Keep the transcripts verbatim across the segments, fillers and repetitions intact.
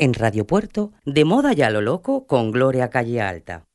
en Radio Puerto, De Moda y a lo Loco con Gloria Calle Alta.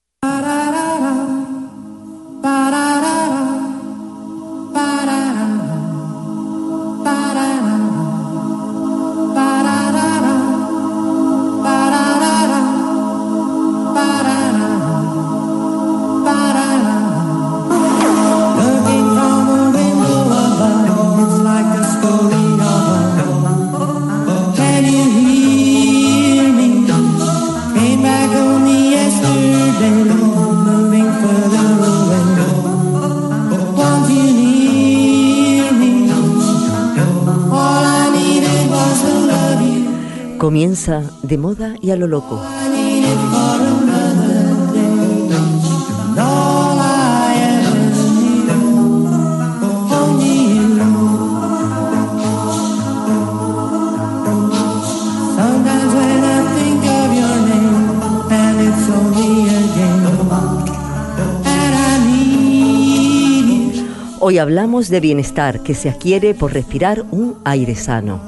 Comienza De Moda y a lo Loco. Hoy hablamos de bienestar que se adquiere por respirar un aire sano.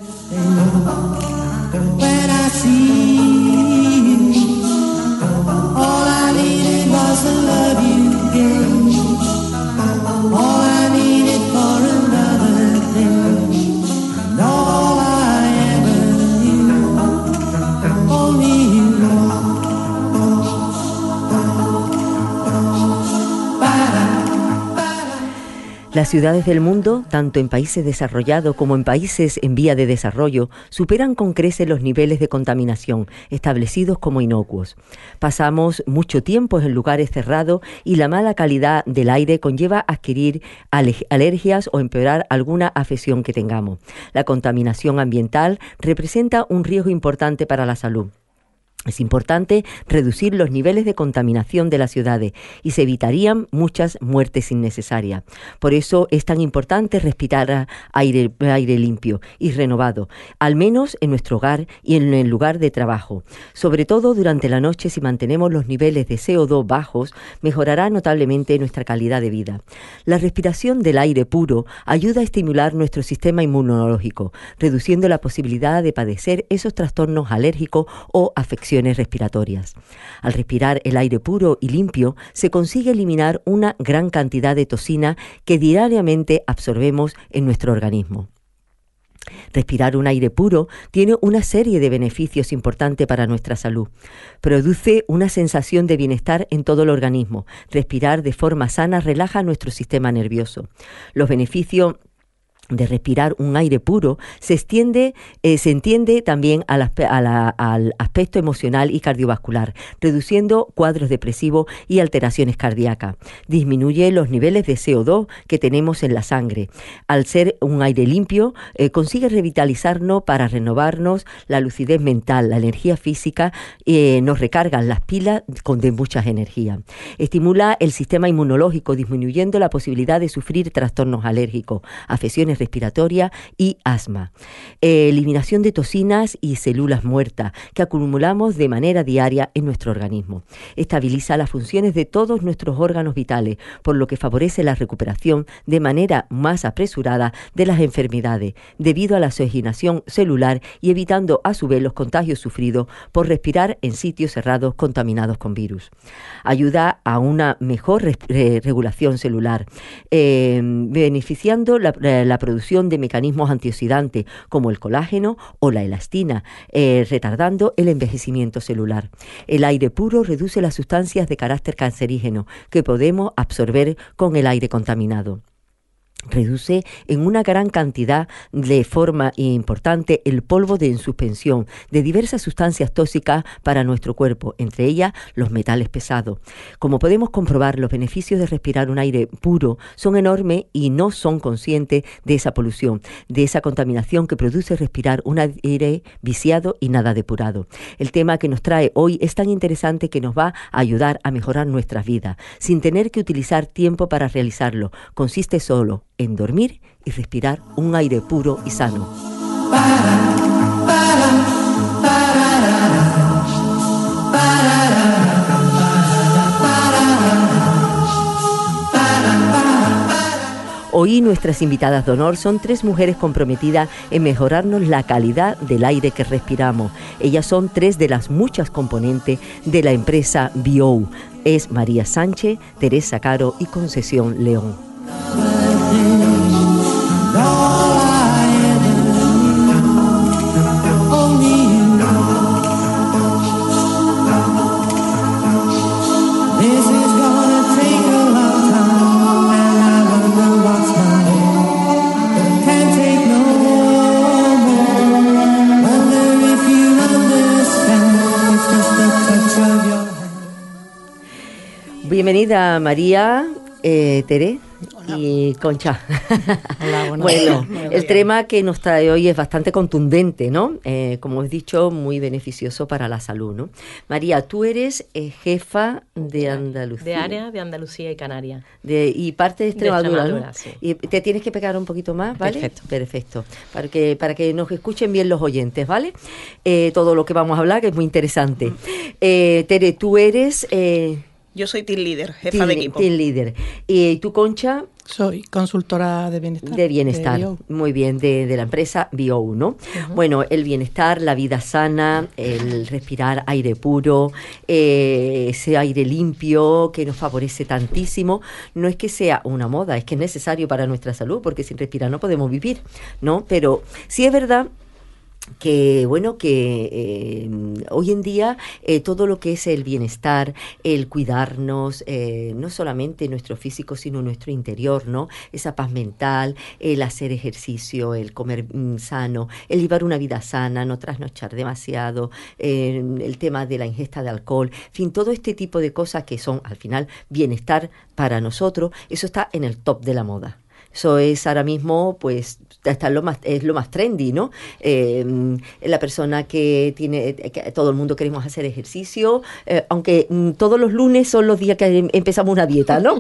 Las ciudades del mundo, tanto en países desarrollados como en países en vía de desarrollo, superan con creces los niveles de contaminación, establecidos como inocuos. Pasamos mucho tiempo en lugares cerrados y la mala calidad del aire conlleva adquirir alergias o empeorar alguna afección que tengamos. La contaminación ambiental representa un riesgo importante para la salud. Es importante reducir los niveles de contaminación de las ciudades y se evitarían muchas muertes innecesarias. Por eso es tan importante respirar aire, aire limpio y renovado, al menos en nuestro hogar y en el lugar de trabajo. Sobre todo durante la noche, si mantenemos los niveles de C O dos bajos, mejorará notablemente nuestra calidad de vida. La respiración del aire puro ayuda a estimular nuestro sistema inmunológico, reduciendo la posibilidad de padecer esos trastornos alérgicos o afecciones respiratorias. Al respirar el aire puro y limpio, se consigue eliminar una gran cantidad de toxina que diariamente absorbemos en nuestro organismo. Respirar un aire puro tiene una serie de beneficios importantes para nuestra salud. Produce una sensación de bienestar en todo el organismo. Respirar de forma sana relaja nuestro sistema nervioso. Los beneficios de respirar un aire puro se extiende, eh, se entiende también al, aspe- a la, al aspecto emocional y cardiovascular, reduciendo cuadros depresivos y alteraciones cardíacas. Disminuye los niveles de C O dos que tenemos en la sangre. Al ser un aire limpio, eh, consigue revitalizarnos para renovarnos la lucidez mental, la energía física, eh, nos recargan las pilas con de muchas energías. Estimula el sistema inmunológico, disminuyendo la posibilidad de sufrir trastornos alérgicos, afecciones respiratoria y asma. Eh, eliminación de toxinas y células muertas que acumulamos de manera diaria en nuestro organismo. Estabiliza las funciones de todos nuestros órganos vitales, por lo que favorece la recuperación de manera más apresurada de las enfermedades, debido a la oxigenación celular y evitando a su vez los contagios sufridos por respirar en sitios cerrados contaminados con virus. Ayuda a una mejor re- re- regulación celular, eh, beneficiando la, la producción de mecanismos antioxidantes como el colágeno o la elastina, eh, retardando el envejecimiento celular. El aire puro reduce las sustancias de carácter cancerígeno que podemos absorber con el aire contaminado. Reduce en una gran cantidad de forma importante el polvo de en suspensión de diversas sustancias tóxicas para nuestro cuerpo, entre ellas los metales pesados. Como podemos comprobar, los beneficios de respirar un aire puro son enormes y no son conscientes de esa polución, de esa contaminación que produce respirar un aire viciado y nada depurado. El tema que nos trae hoy es tan interesante que nos va a ayudar a mejorar nuestras vidas, sin tener que utilizar tiempo para realizarlo. Consiste solo en dormir y respirar un aire puro y sano. Hoy nuestras invitadas de honor son tres mujeres comprometidas en mejorarnos la calidad del aire que respiramos. Ellas son tres de las muchas componentes de la empresa Biou. Es María Sánchez, Teresa Caro y Concesión León. Bienvenida María, eh, Tere y Concha. Hola, bueno, bueno, el tema que nos trae hoy es bastante contundente, ¿no? Eh, como he dicho, muy beneficioso para la salud, ¿no? María, tú eres eh, jefa de Andalucía. De área de Andalucía y Canarias. De, y parte de Extremadura, de Extremadura, ¿no? Sí. Y te tienes que pegar un poquito más, ¿vale? Perfecto. Perfecto. Para que, para que nos escuchen bien los oyentes, ¿vale? Eh, todo lo que vamos a hablar, que es muy interesante. Mm. Eh, Tere, tú eres... Eh, Yo soy team leader, jefa team, de equipo. Team leader. ¿Y tú, Concha? Soy consultora de bienestar. De bienestar, de muy bien, de, de la empresa Biou, ¿no? Uh-huh. Bueno, el bienestar, la vida sana, el respirar aire puro, eh, ese aire limpio que nos favorece tantísimo, no es que sea una moda, es que es necesario para nuestra salud, porque sin respirar no podemos vivir, ¿no? Pero sí es verdad que bueno que eh, hoy en día eh, todo lo que es el bienestar, el cuidarnos, eh, no solamente nuestro físico sino nuestro interior, ¿no? Esa paz mental, el hacer ejercicio, el comer mm, sano, el llevar una vida sana, no trasnochar demasiado, eh, el tema de la ingesta de alcohol, en fin, todo este tipo de cosas que son al final bienestar para nosotros, eso está en el top de la moda. Eso es ahora mismo, pues, está lo más, es lo más trendy, ¿no? Eh, la persona que tiene, que todo el mundo queremos hacer ejercicio, eh, aunque mm, todos los lunes son los días que empezamos una dieta, ¿no?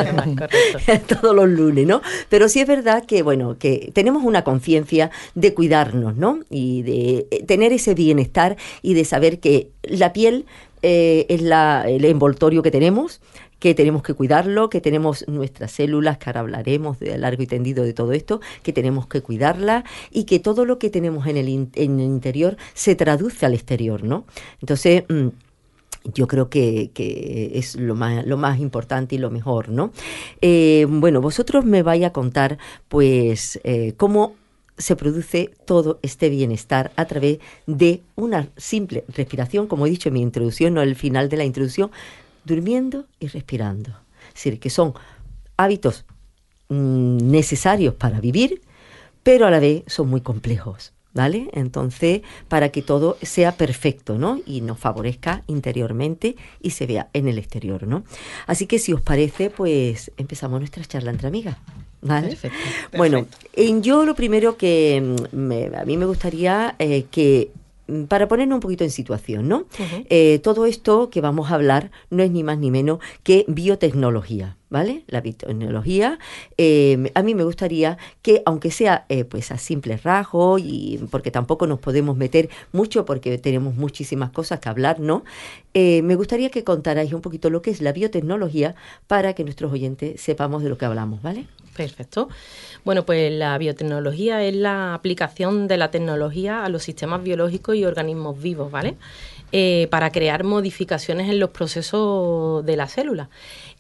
Todos los lunes, ¿no? Pero sí es verdad que, bueno, que tenemos una conciencia de cuidarnos, ¿no? Y de tener ese bienestar y de saber que la piel eh, es la, el envoltorio que tenemos, que tenemos que cuidarlo, que tenemos nuestras células, que ahora hablaremos de largo y tendido de todo esto, que tenemos que cuidarla y que todo lo que tenemos en el, in, en el interior se traduce al exterior, ¿no? Entonces, mmm, yo creo que, que es lo más, lo más importante y lo mejor, ¿no? Eh, bueno, vosotros me vais a contar, pues, eh, cómo se produce todo este bienestar a través de una simple respiración, como he dicho en mi introducción, no el final de la introducción, durmiendo y respirando. Es decir, que son hábitos mmm, necesarios para vivir, pero a la vez son muy complejos, ¿vale? Entonces, para que todo sea perfecto, ¿no? Y nos favorezca interiormente y se vea en el exterior, ¿no? Así que, si os parece, pues empezamos nuestra charla entre amigas. ¿Vale? Perfecto. Bueno, en yo lo primero que me, a mí me gustaría eh, que para ponernos un poquito en situación, ¿no? Uh-huh. Eh, todo esto que vamos a hablar no es ni más ni menos que biotecnología, ¿vale? La biotecnología, eh, a mí me gustaría que, aunque sea eh, pues a simples rasgos, y porque tampoco nos podemos meter mucho porque tenemos muchísimas cosas que hablar, ¿no? Eh, me gustaría que contarais un poquito lo que es la biotecnología para que nuestros oyentes sepamos de lo que hablamos, ¿vale? Perfecto. Bueno, pues la biotecnología es la aplicación de la tecnología a los sistemas biológicos y organismos vivos, ¿vale? Eh, para crear modificaciones en los procesos de la célula.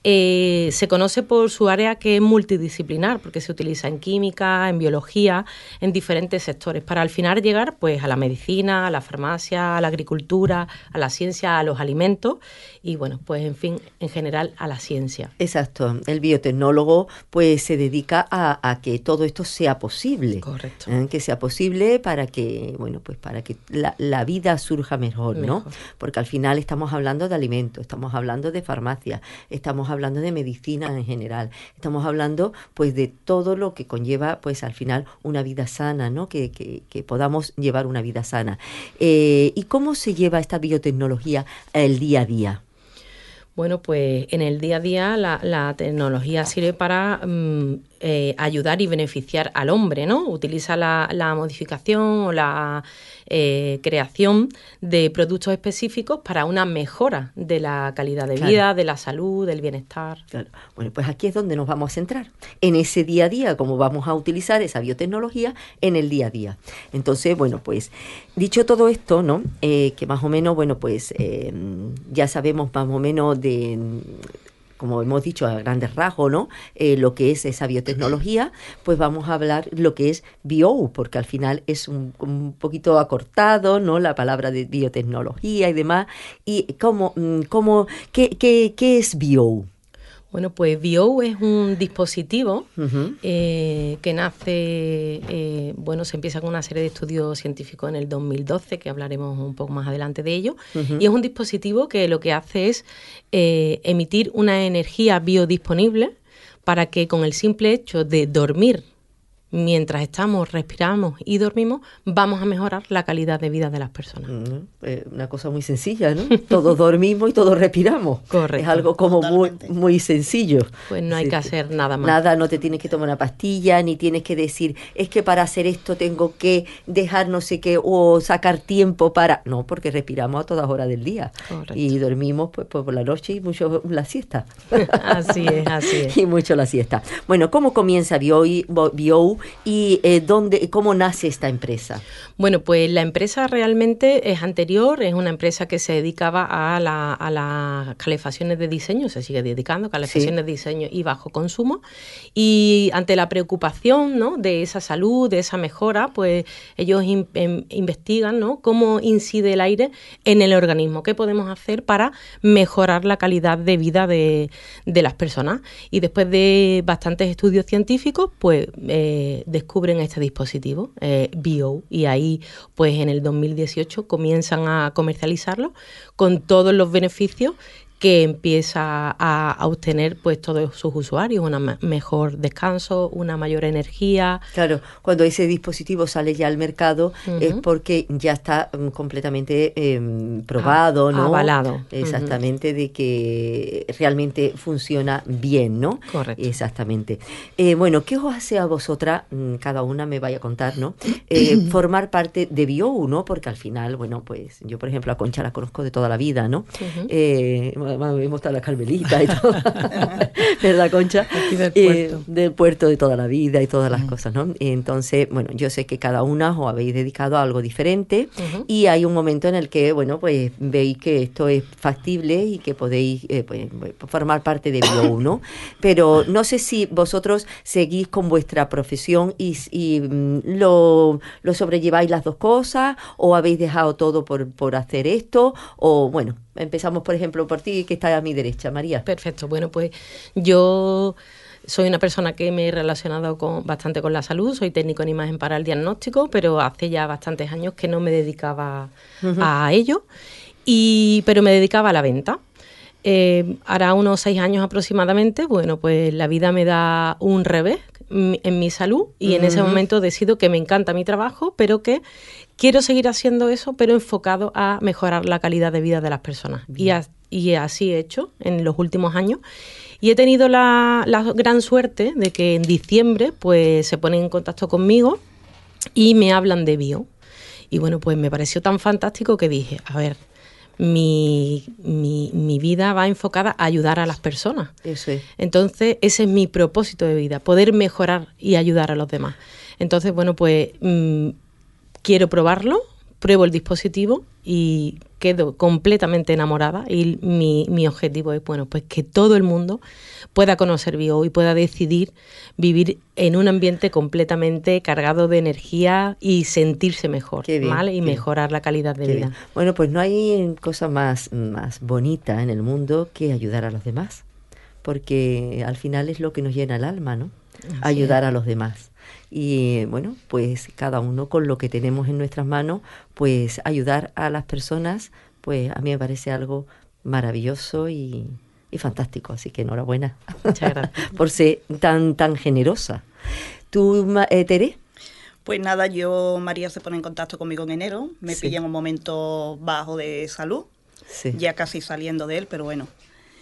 Eh, se conoce por su área que es multidisciplinar, porque se utiliza en química, en biología, en diferentes sectores, para al final llegar pues a la medicina, a la farmacia, a la agricultura, a la ciencia, a los alimentos y bueno, pues en fin, en general a la ciencia. Exacto, el biotecnólogo pues se dedica a, a que todo esto sea posible. Correcto. ¿eh? Que sea posible para que, bueno, pues para que la, la vida surja mejor, ¿no? Mejor. Porque al final estamos hablando de alimentos, estamos hablando de farmacia, estamos hablando de medicina en general, estamos hablando pues de todo lo que conlleva pues al final una vida sana, ¿no? Que, que, que podamos llevar una vida sana. Eh, ¿Y cómo se lleva esta biotecnología el día a día? Bueno, pues en el día a día la, la tecnología sirve para mm, eh, ayudar y beneficiar al hombre, ¿no? Utiliza la, la modificación o la eh, creación de productos específicos para una mejora de la calidad de Claro. vida, de la salud, del bienestar. Claro. Bueno, pues aquí es donde nos vamos a centrar, en ese día a día, cómo vamos a utilizar esa biotecnología en el día a día. Entonces, bueno, pues dicho todo esto, ¿no? Eh, que más o menos, bueno, pues eh, ya sabemos más o menos de, como hemos dicho a grandes rasgos, ¿no? Eh, lo que es esa biotecnología, pues vamos a hablar lo que es bio, porque al final es un, un poquito acortado, ¿no? La palabra de biotecnología y demás. Y cómo, cómo, qué, qué, qué es bio. Bueno, pues bio es un dispositivo Uh-huh. eh, que nace, eh, bueno, se empieza con una serie de estudios científicos en el dos mil doce, que hablaremos un poco más adelante de ello, Uh-huh. y es un dispositivo que lo que hace es eh, emitir una energía biodisponible para que con el simple hecho de dormir, mientras estamos, respiramos y dormimos, vamos a mejorar la calidad de vida de las personas. Mm, eh, una cosa muy sencilla, ¿no? Todos dormimos y todos respiramos. Correcto. Es algo como muy, Totalmente. muy sencillo. Pues no hay Sí, que hacer nada más. Nada, no te tienes que tomar una pastilla, ni tienes que decir, es que para hacer esto tengo que dejar no sé qué, o sacar tiempo para... No, porque respiramos a todas horas del día. Correcto. Y dormimos pues, pues, por la noche y mucho la siesta. Así es, así es. Y mucho la siesta. Bueno, ¿cómo comienza Bio, Bio y eh, dónde, cómo nace esta empresa? Bueno, pues la empresa realmente es anterior, es una empresa que se dedicaba a, la, a las calefacciones de diseño, se sigue dedicando a calefacciones Sí. de diseño y bajo consumo, y ante la preocupación, ¿no?, de esa salud, de esa mejora, pues ellos in, in, investigan, ¿no?, cómo incide el aire en el organismo, qué podemos hacer para mejorar la calidad de vida de, de las personas. Y después de bastantes estudios científicos, pues eh, descubren este dispositivo, eh, bio, y ahí pues en el dos mil dieciocho comienzan a comercializarlo con todos los beneficios que empieza a, a obtener pues todos sus usuarios, un me- mejor descanso, una mayor energía. Claro, cuando ese dispositivo sale ya al mercado Uh-huh. es porque ya está um, completamente eh, probado, A- ¿no? avalado. Exactamente, uh-huh. De que realmente funciona bien, ¿no? Correcto. Exactamente. Eh, bueno, ¿qué os hace a vosotras, cada una me vaya a contar, ¿no? Eh, formar parte de Bio, ¿no? Porque al final, bueno, pues yo, por ejemplo, a Concha la conozco de toda la vida, ¿no? Uh-huh. Eh, hemos estado en la Carmelita y todo, ¿verdad, Concha? Aquí del Eh, puerto. del puerto de toda la vida y todas las uh-huh. cosas, ¿no? Entonces, bueno, yo sé que cada una os habéis dedicado a algo diferente uh-huh. y hay un momento en el que, bueno, pues veis que esto es factible y que podéis eh, pues, formar parte de Bio, ¿no? Pero no sé si vosotros seguís con vuestra profesión y, y mm, lo, lo sobrelleváis las dos cosas, o habéis dejado todo por, por hacer esto, o bueno, empezamos por ejemplo por ti, que está a mi derecha, María. Perfecto, bueno, pues yo soy una persona que me he relacionado con, bastante con la salud, soy técnico en imagen para el diagnóstico, pero hace ya bastantes años que no me dedicaba uh-huh. a ello, y, pero me dedicaba a la venta. Eh, hará unos seis años aproximadamente, bueno, pues la vida me da un revés en mi salud y uh-huh. en ese momento decido que me encanta mi trabajo, pero que quiero seguir haciendo eso, pero enfocado a mejorar la calidad de vida de las personas. Y, a, y así he hecho en los últimos años. Y he tenido la, la gran suerte de que en diciembre pues se ponen en contacto conmigo y me hablan de Bio. Y bueno, pues me pareció tan fantástico que dije, a ver, Mi, mi, mi vida va enfocada a ayudar a las personas. Eso es. Entonces, ese es mi propósito de vida, poder mejorar y ayudar a los demás. Entonces, bueno, pues mmm, quiero probarlo, pruebo el dispositivo y quedo completamente enamorada. Y mi, mi objetivo es, bueno, pues que todo el mundo pueda conocer Bio y pueda decidir vivir en un ambiente completamente cargado de energía y sentirse mejor, bien, ¿vale? Y mejorar bien. La calidad de qué vida. Bien. Bueno, pues no hay cosa más, más bonita en el mundo que ayudar a los demás, porque al final es lo que nos llena el alma, ¿no? Así ayudar es. A los demás. Y bueno, pues cada uno con lo que tenemos en nuestras manos, pues ayudar a las personas, pues a mí me parece algo maravilloso y... y fantástico, así que enhorabuena. Muchas gracias. Por ser tan tan generosa. ¿Tú, eh, Tere? Pues nada, yo, María se pone en contacto conmigo en enero, me sí. pilla en un momento bajo de salud, sí. ya casi saliendo de él, pero bueno.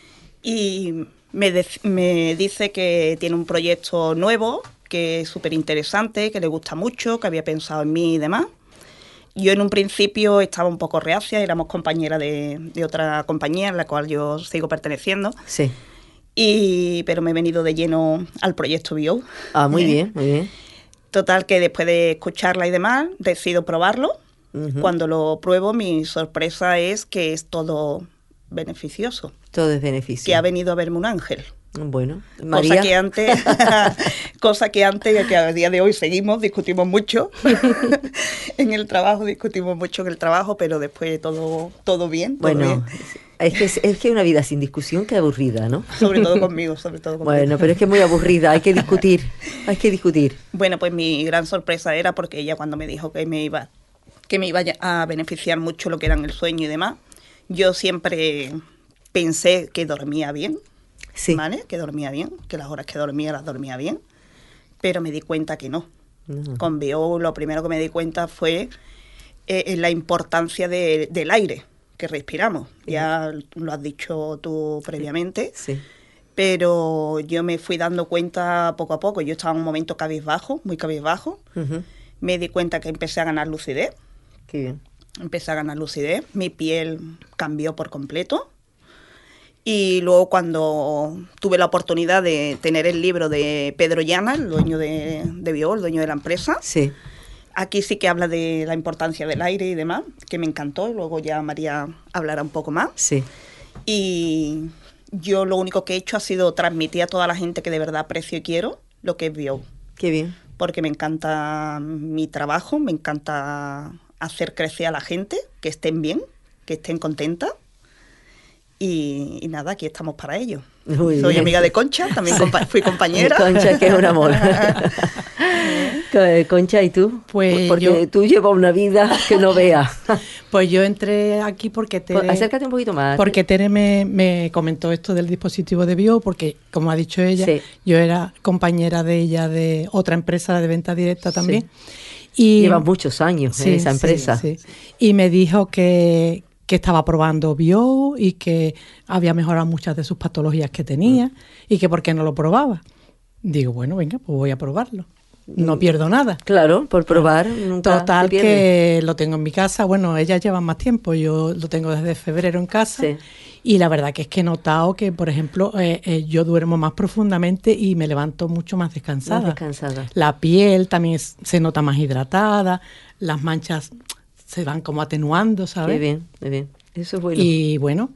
y me, de, me dice que tiene un proyecto nuevo, que es súper interesante, que le gusta mucho, que había pensado en mí y demás. Yo en un principio estaba un poco reacia, éramos compañeras de, de otra compañía en la cual yo sigo perteneciendo. Sí. Y, pero me he venido de lleno al proyecto Bio. Ah, muy bien, muy bien. Total, que después de escucharla y demás, decido probarlo. Uh-huh. Cuando lo pruebo, mi sorpresa es que es todo beneficioso. Todo es beneficio. Que ha venido a verme un ángel. Bueno, María. Cosa que antes, cosa que antes, que a día de hoy seguimos, discutimos mucho. En el trabajo, discutimos mucho en el trabajo, pero después todo, todo bien. Todo bueno, bien. Es que es, es que una vida sin discusión que aburrida, ¿no? Sobre todo conmigo, sobre todo conmigo. Bueno, pero es que es muy aburrida, hay que discutir, hay que discutir. Bueno, pues mi gran sorpresa era porque ella cuando me dijo que me iba, que me iba a beneficiar mucho lo que eran el sueño y demás, yo siempre pensé que dormía bien. Sí. ¿Vale? Que dormía bien, que las horas que dormía las dormía bien, pero me di cuenta que no. Uh-huh. Con Bio lo primero que me di cuenta fue eh, en la importancia de, del aire que respiramos. Uh-huh. Ya lo has dicho tú previamente, sí. Pero yo me fui dando cuenta poco a poco. Yo estaba en un momento cabizbajo, muy cabizbajo. Uh-huh. Me di cuenta que empecé a ganar lucidez. Qué bien. Empecé a ganar lucidez, mi piel cambió por completo. Y luego cuando tuve la oportunidad de tener el libro de Pedro Llana, el dueño de, de Bio, el dueño de la empresa, sí. Aquí sí que habla de la importancia del aire y demás, que me encantó. Luego ya María hablará un poco más. Sí. Y yo lo único que he hecho ha sido transmitir a toda la gente que de verdad aprecio y quiero lo que es Bio. Qué bien. Porque me encanta mi trabajo, me encanta hacer crecer a la gente, que estén bien, que estén contentas. Y, y nada, aquí estamos para ello. Muy Soy bien. Amiga de Concha, también compa- fui compañera. Concha, que es un amor. Concha, ¿y tú? Pues porque yo, tú llevas una vida que no veas. Pues yo entré aquí porque Tere... Acércate un poquito más. Porque Tere me, me comentó esto del dispositivo de Bio, porque, como ha dicho ella, sí. Yo era compañera de ella de otra empresa de venta directa también. Sí. Y llevas muchos años sí, en esa empresa. Sí, sí. Y me dijo que... que estaba probando Bio y que había mejorado muchas de sus patologías que tenía mm. y que por qué no lo probaba. Digo, bueno, venga, pues voy a probarlo. No pierdo nada. Claro, por probar nunca Total, que lo tengo en mi casa. Bueno, ellas llevan más tiempo. Yo lo tengo desde febrero en casa. Sí. Y la verdad que es que he notado que, por ejemplo, eh, eh, yo duermo más profundamente y me levanto mucho más descansada. Más descansada. La piel también es, se nota más hidratada, las manchas se van como atenuando, ¿sabes? Qué bien, qué bien. Eso es bueno. Y bueno,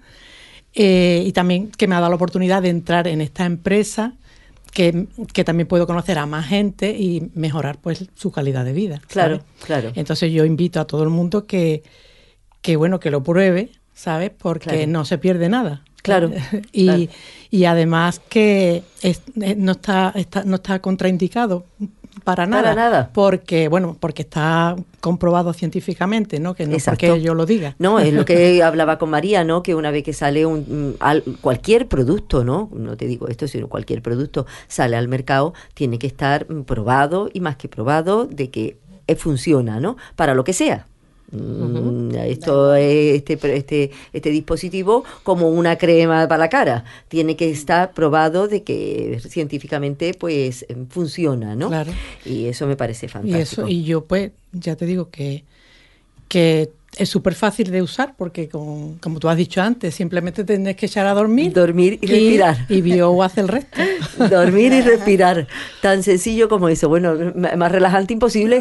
eh, y también que me ha dado la oportunidad de entrar en esta empresa, que, que también puedo conocer a más gente y mejorar pues su calidad de vida. Claro, ¿sabes? Claro. Entonces yo invito a todo el mundo que, que bueno, que lo pruebe, ¿sabes? Porque claro. No se pierde nada. Claro. y, claro. y además que es, no está, está, no está contraindicado. Para nada, para nada, porque bueno, porque está comprobado científicamente, ¿no? Que no es porque yo lo diga. No, es lo que hablaba con María, ¿no? Que una vez que sale un, al, cualquier producto, ¿no? No te digo esto, sino cualquier producto sale al mercado, tiene que estar probado y más que probado de que funciona, ¿no? Para lo que sea. Uh-huh. Esto este, este este dispositivo como una crema para la cara tiene que estar probado de que científicamente pues funciona, ¿no? Claro. Y eso me parece fantástico. Y eso y yo pues ya te digo que que es súper fácil de usar porque, con, como tú has dicho antes, simplemente tienes que echar a dormir. Dormir y, y respirar. Y Bio hace el resto. Dormir y respirar. Tan sencillo como eso. Bueno, más relajante imposible.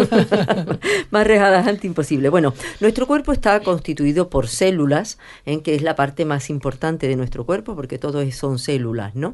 Más relajante imposible. Bueno, nuestro cuerpo está constituido por células, en que es la parte más importante de nuestro cuerpo, porque todos son células, ¿no?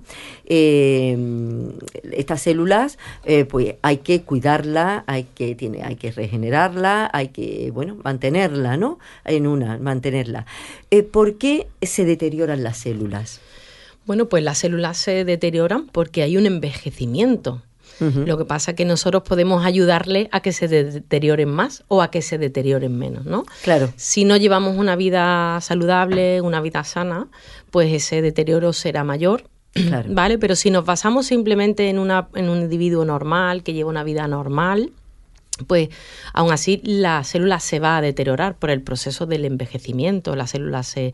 Eh, estas células, eh, pues hay que cuidarla, hay que, tiene, hay que regenerarla, hay que, bueno, mantenerla. ¿No? En una, mantenerla. Eh, ¿Por qué se deterioran las células? Bueno, pues las células se deterioran porque hay un envejecimiento. Uh-huh. Lo que pasa es que nosotros podemos ayudarle a que se deterioren más o a que se deterioren menos, ¿no? Claro. Si no llevamos una vida saludable, una vida sana, pues ese deterioro será mayor. Claro. ¿Vale? Pero si nos basamos simplemente en, una, en un individuo normal, que lleva una vida normal, pues aún así la célula se va a deteriorar por el proceso del envejecimiento. Las células se,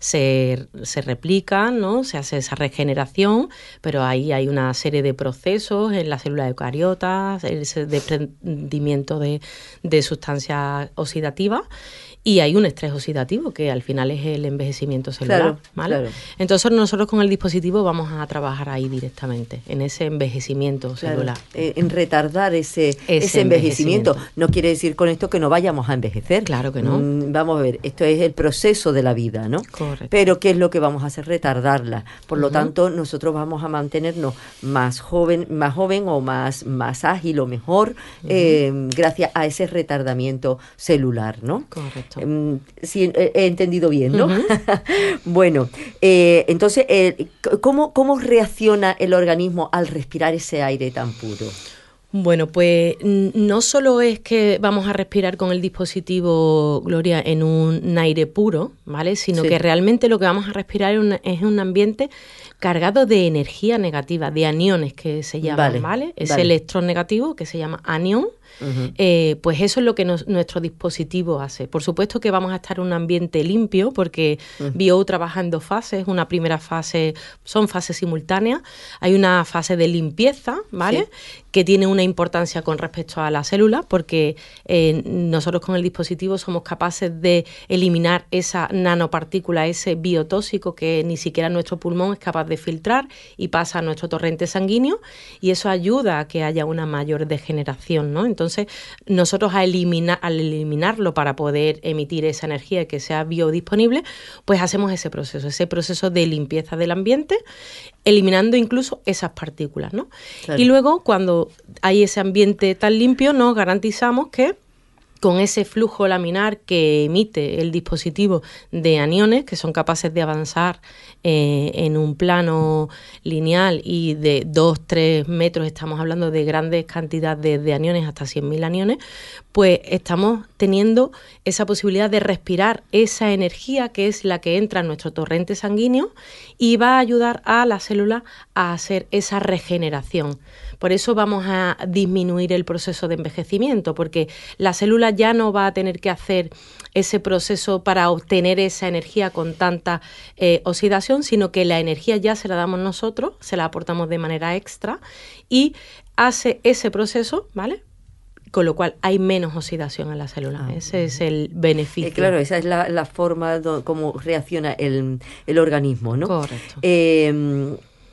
se, se replican, ¿no? Se hace esa regeneración, pero ahí hay una serie de procesos en las células eucariotas, ese desprendimiento de, de sustancias oxidativas. Y hay un estrés oxidativo que al final es el envejecimiento celular, claro, ¿vale? Claro. Entonces nosotros con el dispositivo vamos a trabajar ahí directamente, en ese envejecimiento claro, celular. Eh, en retardar ese, ese, ese envejecimiento. envejecimiento. No quiere decir con esto que no vayamos a envejecer. Claro que no. Mm, vamos a ver, esto es el proceso de la vida, ¿no? Correcto. Pero ¿qué es lo que vamos a hacer? Retardarla. Por lo Uh-huh. tanto, nosotros vamos a mantenernos más joven, más joven o más, más ágil o mejor, uh-huh. eh, gracias a ese retardamiento celular, ¿no? Correcto. Eh, sí, he, he entendido bien, ¿no? Uh-huh. Bueno, eh, entonces, eh, ¿cómo, ¿cómo reacciona el organismo al respirar ese aire tan puro? Bueno, pues no solo es que vamos a respirar con el dispositivo, Gloria, en un aire puro, ¿vale? Sino sí. que realmente lo que vamos a respirar es, una, es un ambiente cargado de energía negativa, de aniones que se llaman, ¿vale? ¿vale? Ese vale. electrón negativo que se llama anión. Uh-huh. Eh, pues eso es lo que nos, nuestro dispositivo hace. Por supuesto que vamos a estar en un ambiente limpio porque uh-huh. Bio trabaja en dos fases. Una primera fase, son fases simultáneas. Hay una fase de limpieza, ¿vale? Sí. Que tiene una importancia con respecto a la célula porque eh, nosotros con el dispositivo somos capaces de eliminar esa nanopartícula, ese biotóxico que ni siquiera nuestro pulmón es capaz de filtrar y pasa a nuestro torrente sanguíneo y eso ayuda a que haya una mayor degeneración, ¿no? Entonces, nosotros a eliminar, al eliminarlo para poder emitir esa energía y que sea biodisponible, pues hacemos ese proceso, ese proceso de limpieza del ambiente, eliminando incluso esas partículas, ¿no? Claro. Y luego, cuando hay ese ambiente tan limpio, nos garantizamos que con ese flujo laminar que emite el dispositivo de aniones, que son capaces de avanzar eh, en un plano lineal y de dos a tres metros, estamos hablando de grandes cantidades de, de aniones, hasta cien mil aniones, pues estamos teniendo esa posibilidad de respirar esa energía que es la que entra en nuestro torrente sanguíneo y va a ayudar a la célula a hacer esa regeneración. Por eso vamos a disminuir el proceso de envejecimiento, porque la célula ya no va a tener que hacer ese proceso para obtener esa energía con tanta eh, oxidación, sino que la energía ya se la damos nosotros, se la aportamos de manera extra y hace ese proceso, ¿vale? Con lo cual hay menos oxidación en la célula. Ah, ese es el beneficio. Eh, claro, esa es la, la forma de cómo reacciona el, el organismo, ¿no? Correcto. Eh,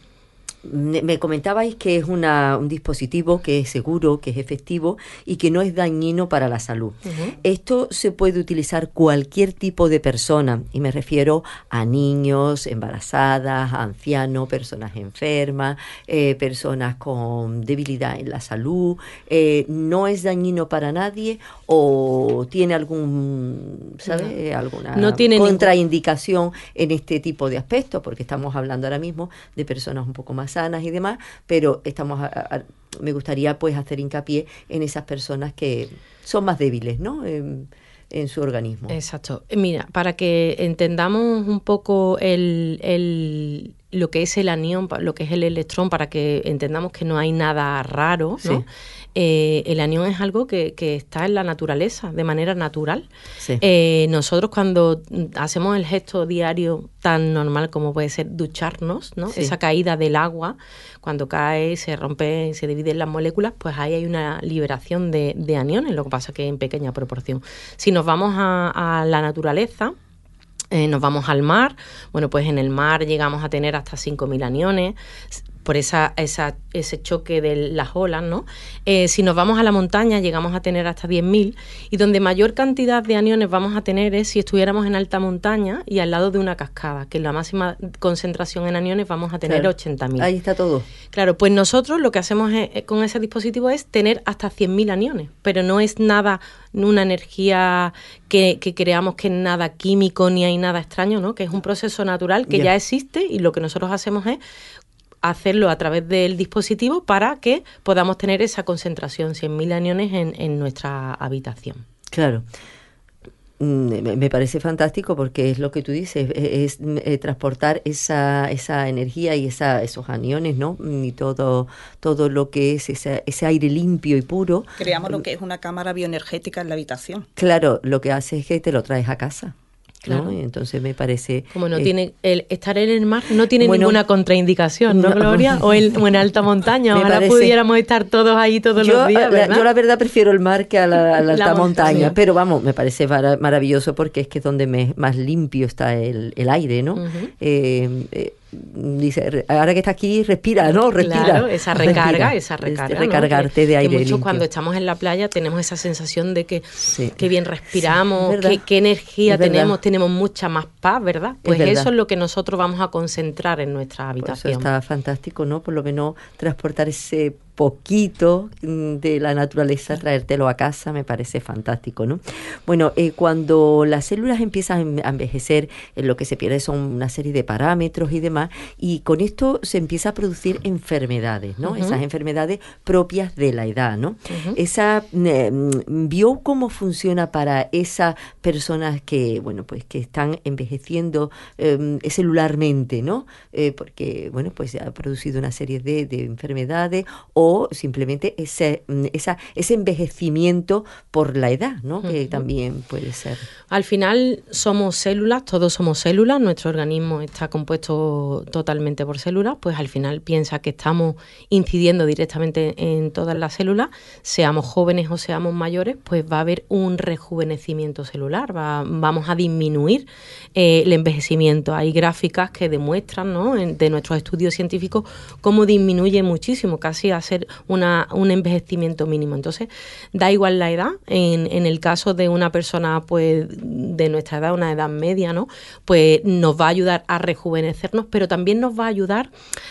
Me comentabais que es una, un dispositivo que es seguro, que es efectivo y que no es dañino para la salud. Uh-huh. Esto se puede utilizar cualquier tipo de persona, y me refiero a niños, embarazadas, a ancianos, personas enfermas, eh, personas con debilidad en la salud. Eh, ¿No es dañino para nadie o tiene algún, ¿sabe? No. alguna no tiene contraindicación ningún... en este tipo de aspectos? Porque estamos hablando ahora mismo de personas un poco más sanas y demás, pero estamos a, a, me gustaría pues hacer hincapié en esas personas que son más débiles, ¿no? En, en su organismo. Exacto. Mira, para que entendamos un poco el, el lo que es el anión, lo que es el electrón, para que entendamos que no hay nada raro, ¿no? Sí. Eh, el anión es algo que, que está en la naturaleza, de manera natural. Sí. Eh, nosotros cuando hacemos el gesto diario tan normal como puede ser ducharnos, ¿no? Sí. Esa caída del agua, cuando cae, se rompe, se dividen las moléculas, pues ahí hay una liberación de, de aniones, lo que pasa que en pequeña proporción. Si nos vamos a, a la naturaleza, eh, nos vamos al mar, bueno, pues en el mar llegamos a tener hasta cinco mil aniones, por esa, esa, ese choque de las olas, ¿no? Eh, si nos vamos a la montaña llegamos a tener hasta diez mil y donde mayor cantidad de aniones vamos a tener es si estuviéramos en alta montaña y al lado de una cascada, que la máxima concentración en aniones vamos a tener claro. ochenta mil. Ahí está todo. Claro, pues nosotros lo que hacemos es, con ese dispositivo es tener hasta cien mil aniones, pero no es nada, una energía que, que creamos que es nada químico ni hay nada extraño, ¿no? Que es un proceso natural que yeah. ya existe y lo que nosotros hacemos es hacerlo a través del dispositivo para que podamos tener esa concentración, cien mil aniones en, en nuestra habitación. Claro. Me parece fantástico porque es lo que tú dices, es, es, es transportar esa esa energía y esa esos aniones, ¿no? Y todo todo lo que es ese, ese aire limpio y puro. Creamos lo que es una cámara bioenergética en la habitación. Claro, lo que hace es que te lo traes a casa. Claro. ¿No? Y entonces me parece... Como no eh, tiene el estar en el mar no tiene bueno, ninguna contraindicación, ¿no, no, Gloria? O, el, o en alta montaña, me ojalá parece, pudiéramos estar todos ahí todos yo, los días, ¿verdad? La, yo la verdad prefiero el mar que a la, a la alta La montaña, montaña. pero vamos, me parece mar- maravilloso porque es que es donde me, más limpio está el, el aire, ¿no? Uh-huh. eh, eh, dice, ahora que está aquí, respira, ¿no? Respira. Claro, esa recarga, respira, esa recarga. este, recargarte ¿no? de aire que muchos limpio. cuando estamos en la playa tenemos esa sensación de que, Sí. que bien respiramos, Sí, que, qué energía es verdad. tenemos, tenemos mucha más paz, ¿verdad? Pues verdad. eso es lo que nosotros vamos a concentrar en nuestra Por eso habitación. está fantástico, ¿no? Por lo menos transportar ese poquito de la naturaleza, traértelo a casa, me parece fantástico, ¿no? Bueno, eh, cuando las células empiezan a envejecer, eh, lo que se pierde son una serie de parámetros y demás, y con esto se empieza a producir enfermedades, ¿no? Uh-huh. Esas enfermedades propias de la edad, ¿no? Uh-huh. Esa, eh, ¿vio cómo funciona para esas personas que, bueno, pues que están envejeciendo eh, celularmente, ¿no? Eh, porque, bueno, pues se ha producido una serie de, de enfermedades o o simplemente ese esa ese envejecimiento por la edad, ¿no? Uh-huh. Que también puede ser. Al final somos células, todos somos células, nuestro organismo está compuesto totalmente por células, pues al final piensa que estamos incidiendo directamente en todas las células, seamos jóvenes o seamos mayores, pues va a haber un rejuvenecimiento celular, va, vamos a disminuir eh, el envejecimiento. Hay gráficas que demuestran, ¿no?, en, de nuestros estudios científicos cómo disminuye muchísimo, casi a ser una, un envejecimiento mínimo. Entonces, da igual la edad. En, en el caso de una persona pues de nuestra edad, una edad media, ¿no?, pues nos va a ayudar a rejuvenecernos, pero también nos va a ayudar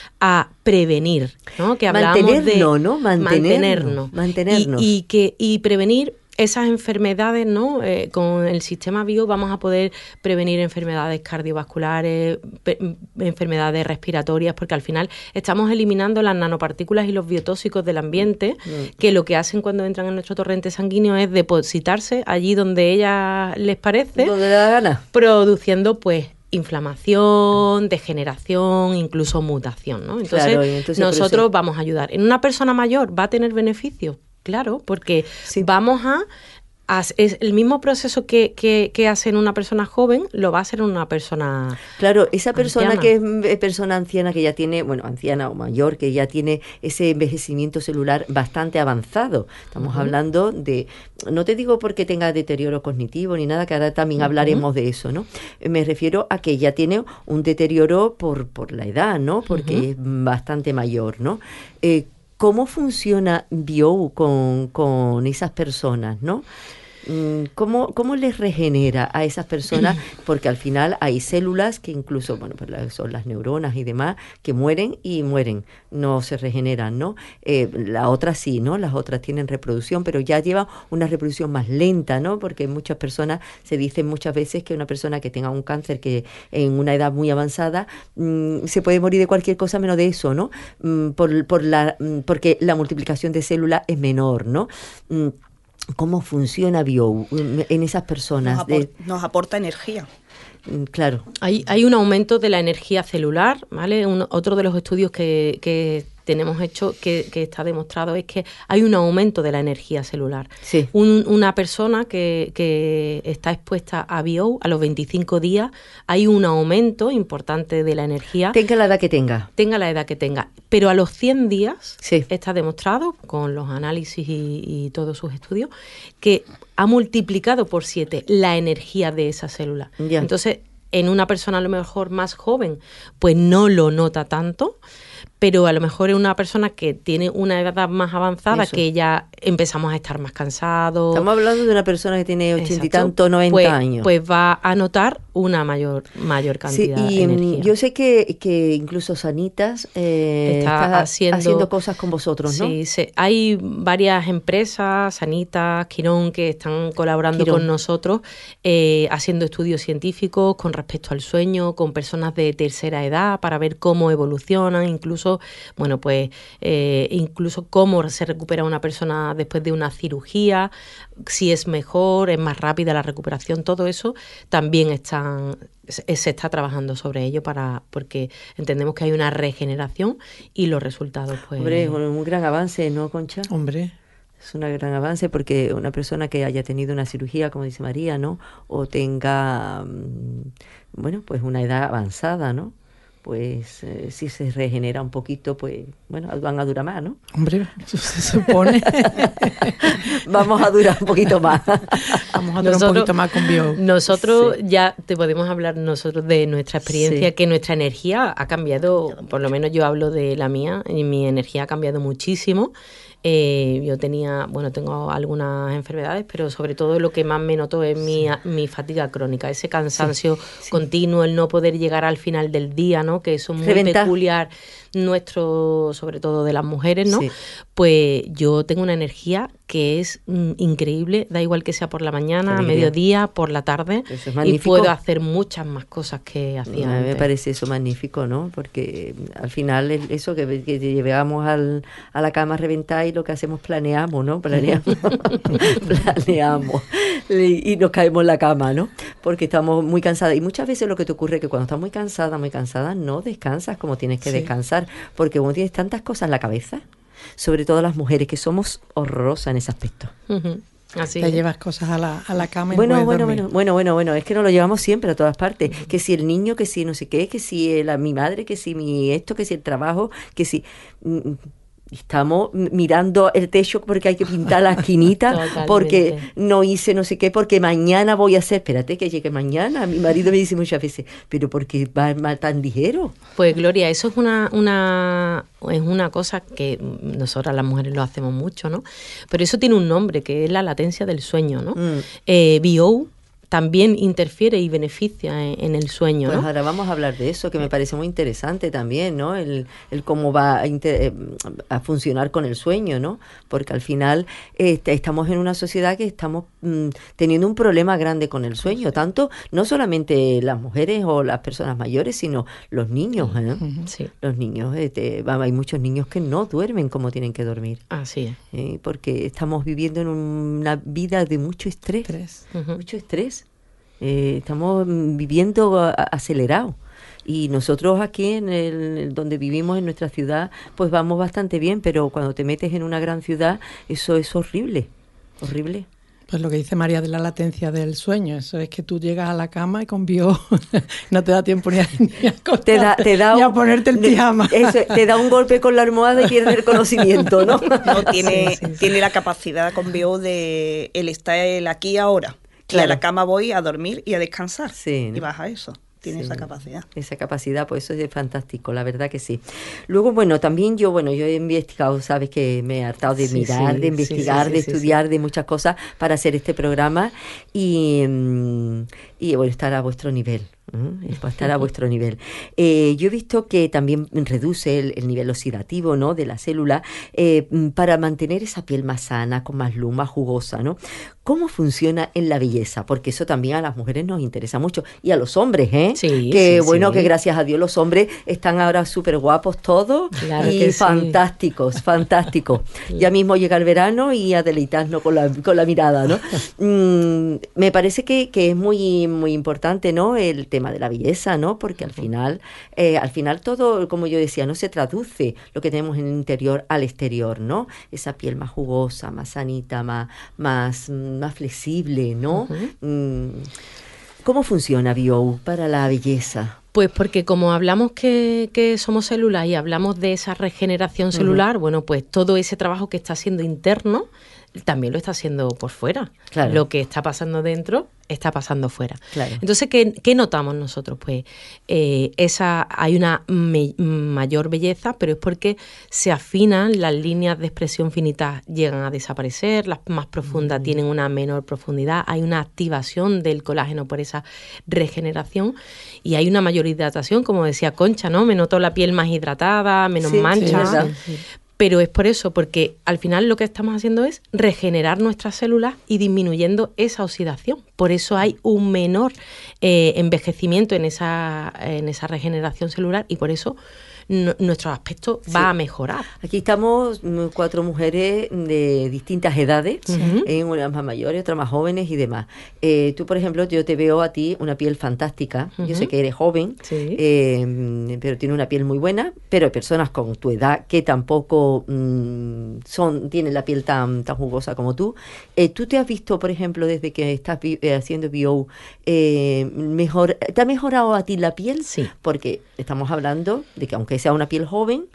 a prevenir, ¿no? Que hablamos mantenernos, de ¿no? Mantenernos. mantenernos. Mantenernos. Y, y, que, y prevenir esas enfermedades, ¿no? Eh, con el sistema bio vamos a poder prevenir enfermedades cardiovasculares, pe- enfermedades respiratorias, porque al final estamos eliminando las nanopartículas y los biotóxicos del ambiente, mm. que lo que hacen cuando entran en nuestro torrente sanguíneo es depositarse allí donde ellas les parece, donde le da gana, produciendo pues inflamación, degeneración, incluso mutación, ¿no? Entonces, claro, entonces nosotros vamos a ayudar. ¿En una persona mayor va a tener beneficios? Claro, porque sí. vamos a, a... Es el mismo proceso que, que, que hace en una persona joven, lo va a hacer en una persona Claro, esa persona anciana. que es persona anciana, que ya tiene, bueno, anciana o mayor, que ya tiene ese envejecimiento celular bastante avanzado. Estamos uh-huh. hablando de... No te digo porque tenga deterioro cognitivo ni nada, que ahora también uh-huh. hablaremos de eso, ¿no? Me refiero a que ya tiene un deterioro por, por la edad, ¿no? Porque uh-huh. es bastante mayor, ¿no? Eh, ¿Cómo funciona Bio con, con esas personas, no? ¿Cómo, ¿Cómo les regenera a esas personas? Porque al final hay células que incluso, bueno, pues son las neuronas y demás, que mueren y mueren, no se regeneran, ¿no? Eh, las otras sí, ¿no? Las otras tienen reproducción, pero ya lleva una reproducción más lenta, ¿no? Porque muchas personas, se dice muchas veces que una persona que tenga un cáncer que en una edad muy avanzada mmm, se puede morir de cualquier cosa menos de eso, ¿no? Mm, por, por la, porque la multiplicación de células es menor, ¿no? Mm, ¿Cómo funciona Bio en esas personas? Nos, apor- nos aporta energía. Claro. Hay, hay un aumento de la energía celular, ¿vale? Un, otro de los estudios que, que tenemos hecho, que, que está demostrado, es que hay un aumento de la energía celular. Sí. Un, una persona que, que está expuesta a Bio, a los veinticinco días, hay un aumento importante de la energía. Tenga la edad que tenga. Tenga la edad que tenga. Pero a los cien días, sí. está demostrado, con los análisis y, y todos sus estudios, que ha multiplicado por siete la energía de esa célula. Ya. Entonces, en una persona a lo mejor más joven, pues no lo nota tanto, pero a lo mejor en una persona que tiene una edad más avanzada, Eso. que ya empezamos a estar más cansados. Estamos hablando de una persona que tiene ochenta Exacto. y tanto, noventa pues, años. Pues va a notar una mayor mayor cantidad sí, y, de energía. Yo sé que, que incluso Sanitas eh, está, está haciendo, haciendo cosas con vosotros, ¿no? Sí, sí, hay varias empresas, Sanitas, Quirón, que están colaborando Quirón. con nosotros, eh, haciendo estudios científicos con respecto al sueño, con personas de tercera edad, para ver cómo evolucionan, incluso incluso, bueno, pues eh, incluso cómo se recupera una persona después de una cirugía, si es mejor, es más rápida la recuperación, todo eso también están, se, se está trabajando sobre ello para porque entendemos que hay una regeneración y los resultados, pues... Hombre, un, un gran avance, ¿no, Concha? Hombre... Es un gran avance porque una persona que haya tenido una cirugía, como dice María, ¿no? O tenga, bueno, pues una edad avanzada, ¿no? Pues eh, si se regenera un poquito, pues, bueno, van a durar más, ¿no? Hombre, eso se supone. Vamos a durar un poquito más. Vamos a durar nosotros, un poquito más con Bio. Nosotros sí. ya te podemos hablar nosotros de nuestra experiencia, sí. que nuestra energía ha cambiado, por lo menos yo hablo de la mía, y mi energía ha cambiado muchísimo. Eh, yo tenía, bueno, tengo algunas enfermedades, pero sobre todo lo que más me noto es mi, sí. mi fatiga crónica, ese cansancio sí, sí. continuo, el no poder llegar al final del día, ¿no? Que eso es muy Reventar. peculiar nuestro, sobre todo de las mujeres, ¿no? Sí. Pues yo tengo una energía que es mm, increíble, da igual que sea por la mañana, a mediodía, por la tarde, eso es magnífico. Y puedo hacer muchas más cosas que hacía A mí antes. me parece eso magnífico, ¿no? Porque al final es eso que, que llevamos al, a la cama a reventar y lo que hacemos planeamos, ¿no? Planeamos, planeamos y nos caemos en la cama, ¿no? Porque estamos muy cansadas y muchas veces lo que te ocurre es que cuando estás muy cansada, muy cansada, no descansas como tienes que sí. descansar, porque como tienes tantas cosas en la cabeza, sobre todo las mujeres, que somos horrorosas en ese aspecto. Uh-huh. Así te es. llevas cosas a la, a la cama y bueno, no bueno, dormir. bueno, bueno, bueno, bueno, es que nos lo llevamos siempre a todas partes, uh-huh. que si el niño, que si no sé qué, que si la, mi madre, que si mi esto, que si el trabajo, que si... Mm, estamos mirando el techo porque hay que pintar la esquinita, porque no hice no sé qué, porque mañana voy a hacer, espérate que llegue mañana. Mi marido me dice muchas veces, pero ¿por qué va mal tan ligero? Pues Gloria, eso es una, una, es una cosa que nosotras las mujeres lo hacemos mucho, ¿no? Pero eso tiene un nombre, que es la latencia del sueño, ¿no? Mm. Eh, B O también interfiere y beneficia en, en el sueño, pues ¿no? Ahora vamos a hablar de eso, que me parece muy interesante también, ¿no? El, el cómo va a, inter, a funcionar con el sueño, ¿no? Porque al final eh, estamos en una sociedad que estamos mm, teniendo un problema grande con el sueño, tanto no solamente las mujeres o las personas mayores, sino los niños, ¿eh? Sí. Los niños, eh, te, hay muchos niños que no duermen como tienen que dormir. Así es. Eh, porque estamos viviendo en una vida de mucho estrés, estrés. Uh-huh. mucho estrés. Eh, estamos viviendo a, a, acelerado y nosotros aquí en el donde vivimos en nuestra ciudad pues vamos bastante bien, pero cuando te metes en una gran ciudad eso es horrible, horrible. Pues lo que dice María de la latencia del sueño, eso es que tú llegas a la cama y con bio no te da tiempo ni a, ni a acostarte, te da, te da ni un, a ponerte el pijama. Eso, te da un golpe con la almohada y pierdes el conocimiento, ¿no? No, tiene, sí, sí, sí. tiene la capacidad con bio de el estar el aquí y ahora. Claro. Y a la cama voy a dormir y a descansar. Sí, ¿no? Y vas a eso. Tiene sí, esa capacidad. Esa capacidad, pues eso es fantástico, la verdad que sí. Luego, bueno, también yo, bueno, yo he investigado, sabes que me he hartado de sí, mirar, sí, de investigar, sí, sí, de sí, estudiar, sí. de muchas cosas para hacer este programa y, y bueno, estar a vuestro nivel. ¿eh? Para estar a vuestro nivel. Eh, yo he visto que también reduce el, el nivel oxidativo, ¿no?, de la célula eh, para mantener esa piel más sana, con más luz, más jugosa, ¿no? ¿Cómo funciona en la belleza? Porque eso también a las mujeres nos interesa mucho y a los hombres, ¿eh? Sí, que sí, bueno, sí. que gracias a Dios los hombres están ahora súper guapos todos claro y que fantásticos, sí. fantásticos. Ya mismo llega el verano y a deleitarnos con la, con la mirada, ¿no? mm, me parece que, que es muy, muy importante, ¿no?, el tema de la belleza, ¿no? Porque al final, eh, al final todo, como yo decía, no se traduce lo que tenemos en el interior al exterior, ¿no? Esa piel más jugosa, más sanita, más, más, más flexible, ¿no? Uh-huh. mm, ¿Cómo funciona Bio para la belleza? Pues porque como hablamos que, que somos células y hablamos de esa regeneración celular, uh-huh. bueno, pues todo ese trabajo que está haciendo interno también lo está haciendo por fuera. Claro. Lo que está pasando dentro está pasando fuera. Claro. Entonces, ¿qué, qué notamos nosotros? Pues eh, esa hay una me, mayor belleza, pero es porque se afinan, las líneas de expresión finitas llegan a desaparecer, las más profundas mm. tienen una menor profundidad, hay una activación del colágeno por esa regeneración y hay una mayor hidratación, como decía Concha, ¿no? Me noto la piel más hidratada, menos sí, manchas. Sí, sí. Pero es por eso, porque al final lo que estamos haciendo es regenerar nuestras células y disminuyendo esa oxidación. Por eso hay un menor eh, envejecimiento en esa, en esa regeneración celular y por eso no, nuestro aspecto Sí. va a mejorar. Aquí estamos mm, cuatro mujeres de distintas edades, Ujú. eh, unas más mayores, otras más jóvenes y demás. Eh, tú, por ejemplo, yo te veo a ti una piel fantástica. Yo Ujú. sé que eres joven, Sí. eh, mm, pero tiene una piel muy buena. Pero hay personas con tu edad que tampoco mm, son tienen la piel tan, tan jugosa como tú. Eh, ¿Tú te has visto, por ejemplo, desde que estás vi- eh, haciendo B O, eh, mejor, ¿te ha mejorado a ti la piel? Sí. Porque estamos hablando de que aunque sea una piel joven,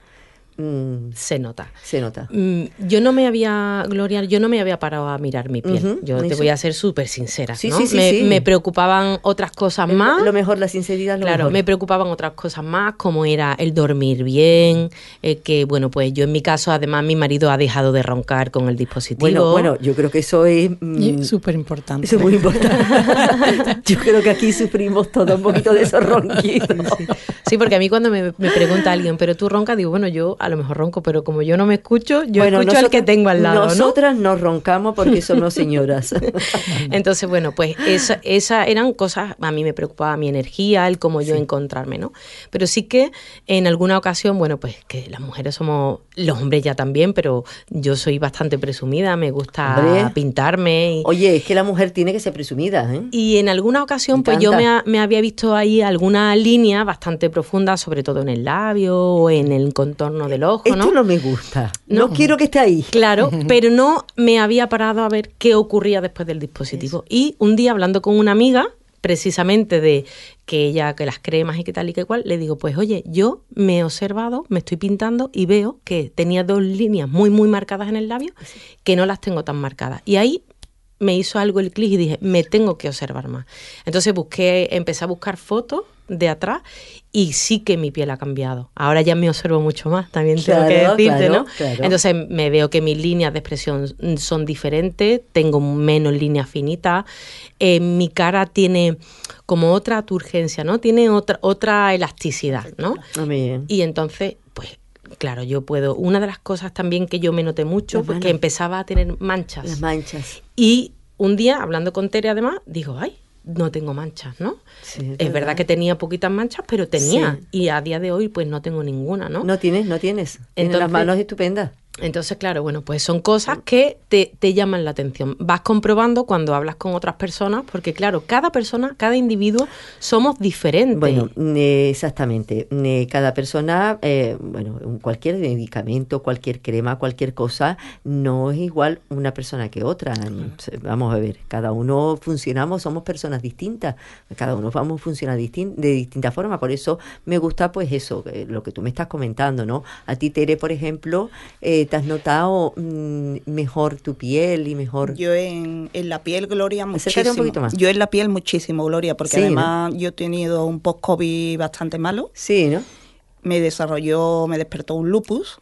mm, Se nota. se nota. Mm, Yo no me había, Gloria, yo no me había parado a mirar mi piel. Ujú, Yo te eso. voy a ser súper sincera, Sí, ¿no? sí, sí, me, sí. me preocupaban otras cosas Es más. Lo mejor, la sinceridad es lo Claro, mejor. me preocupaban otras cosas más, como era el dormir bien, eh, que bueno, pues yo en mi caso, además, mi marido ha dejado de roncar con el dispositivo. Bueno, bueno, yo creo que eso es... mm, Y súper importante. eso es muy importante. Yo creo que aquí sufrimos todos un poquito de esos ronquidos. Sí. Sí, porque a mí cuando me, me pregunta alguien, pero tú roncas, digo, bueno, yo a lo mejor ronco, pero como yo no me escucho, yo Bueno, escucho al nosotras- que tengo al lado, ¿no? Nosotras nos roncamos porque somos señoras. Entonces, bueno, pues esa, esa eran cosas, a mí me preocupaba mi energía, el cómo yo encontrarme, ¿no? Pero sí que en alguna ocasión, bueno, pues que las mujeres somos, los hombres ya también, pero yo soy bastante presumida, me gusta Hombre. pintarme y, Oye, es que la mujer tiene que ser presumida, ¿eh? y en alguna ocasión, Me pues yo me, encanta. ha- me había visto ahí alguna línea bastante profunda, sobre todo en el labio o en el contorno del ojo, Esto ¿no? no me gusta. No, No. quiero que esté ahí. Claro, pero no me había parado a ver qué ocurría después del dispositivo. Y un día hablando con una amiga, precisamente de que ella, que las cremas y qué tal y qué cual, le digo, pues oye, yo me he observado, me estoy pintando y veo que tenía dos líneas muy, muy marcadas en el labio, que no las tengo tan marcadas. Y ahí me hizo algo el clic y dije, me tengo que observar más. Entonces busqué, empecé a buscar fotos de atrás y sí que mi piel ha cambiado. Ahora ya me observo mucho más, también tengo que Claro, decirte, claro, ¿no? claro. Entonces me veo que mis líneas de expresión son diferentes, tengo menos líneas finitas, eh, mi cara tiene como otra turgencia, ¿no? Tiene otra, otra elasticidad, ¿no? Ah, bien. Y entonces, pues, claro, yo puedo... Una de las cosas también que yo me noté mucho Las fue que manos. empezaba a tener manchas. Las manchas. Y un día, hablando con Tere además, digo, ay, no tengo manchas, ¿no? Sí, es verdad que tenía poquitas manchas, pero tenía. Sí. Y a día de hoy, pues no tengo ninguna, ¿no? No tienes, no tienes. Tienes Entonces- las manos estupendas. Entonces, claro, bueno, pues son cosas que te, te llaman la atención. Vas comprobando cuando hablas con otras personas, porque claro, cada persona, cada individuo somos diferentes. Bueno, eh, exactamente. Eh, Cada persona, eh, bueno, un- cualquier medicamento, cualquier crema, cualquier cosa, no es igual una persona que otra. Vamos a ver, cada uno funcionamos, somos personas distintas. Cada uno vamos a funcionar distin- de distinta forma. Por eso me gusta, pues eso, eh, lo que tú me estás comentando, ¿no? A ti, Tere, por ejemplo, eh, ¿te has notado mm, mejor tu piel y mejor...? Yo en, en la piel, Gloria, Acércate muchísimo. un poquito más. Yo en la piel muchísimo, Gloria, porque Sí, además yo he tenido un post-COVID bastante malo. Sí, ¿no? Me desarrolló, me despertó un lupus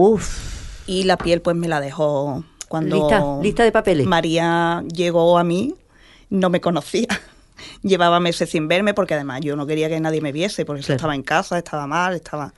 Uf, y la piel pues me la dejó cuando... lista, lista de papeles. María llegó a mí, no me conocía. Llevaba meses sin verme porque además yo no quería que nadie me viese porque Claro. estaba en casa, estaba mal, estaba...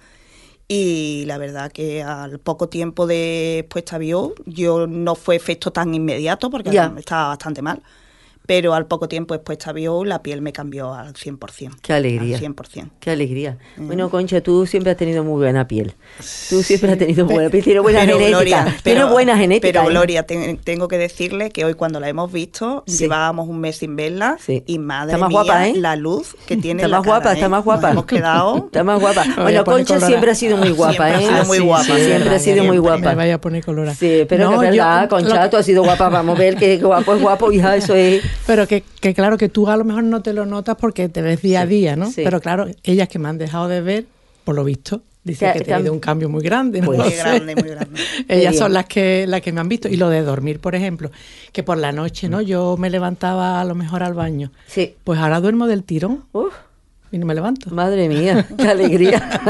Y la verdad que al poco tiempo de puesta bio, yo no fue efecto tan inmediato porque Ya. estaba bastante mal, pero al poco tiempo después de bio la piel me cambió al cien por ciento. Qué alegría. Al cien por ciento. Qué alegría. Mm. Bueno, Concha, tú siempre has tenido muy buena piel. Tú siempre has tenido buena piel. Tienes buena Pero, genética. Gloria, Tienes buena genética. pero ¿eh? Gloria, te- tengo que decirle que hoy cuando la hemos visto, Sí. llevábamos un mes sin verla Sí. y madre Está más mía, guapa, ¿eh? la luz que tiene Está en la más guapa, cara, está ¿eh? más guapa. Nos hemos quedado... Está más guapa. Me voy a Bueno, poner Concha colorada. siempre ha sido muy guapa, Siempre ha ¿eh? sido muy guapa. Siempre Siempre, ha sido muy siempre. guapa. Me vaya a poner colorada. Sí, pero No, que es yo- verdad, lo Concha, que- tú has sido guapa. Vamos a ver qué guapo es guapo, hija, eso es... Pero que, que claro que tú a lo mejor no te lo notas porque te ves día a Sí, día, ¿no? sí. Pero claro, ellas que me han dejado de ver, por lo visto, dicen Que- que he que han- tenido un cambio muy grande. ¿no? Pues- Lo Muy sé. grande, muy grande. Ellas bien. son las que, las que me han visto. Y lo de dormir, por ejemplo, que por la noche, ¿no? Yo me levantaba a lo mejor al baño. Sí. Pues ahora duermo del tirón Uf. y no me levanto. Madre mía, qué alegría,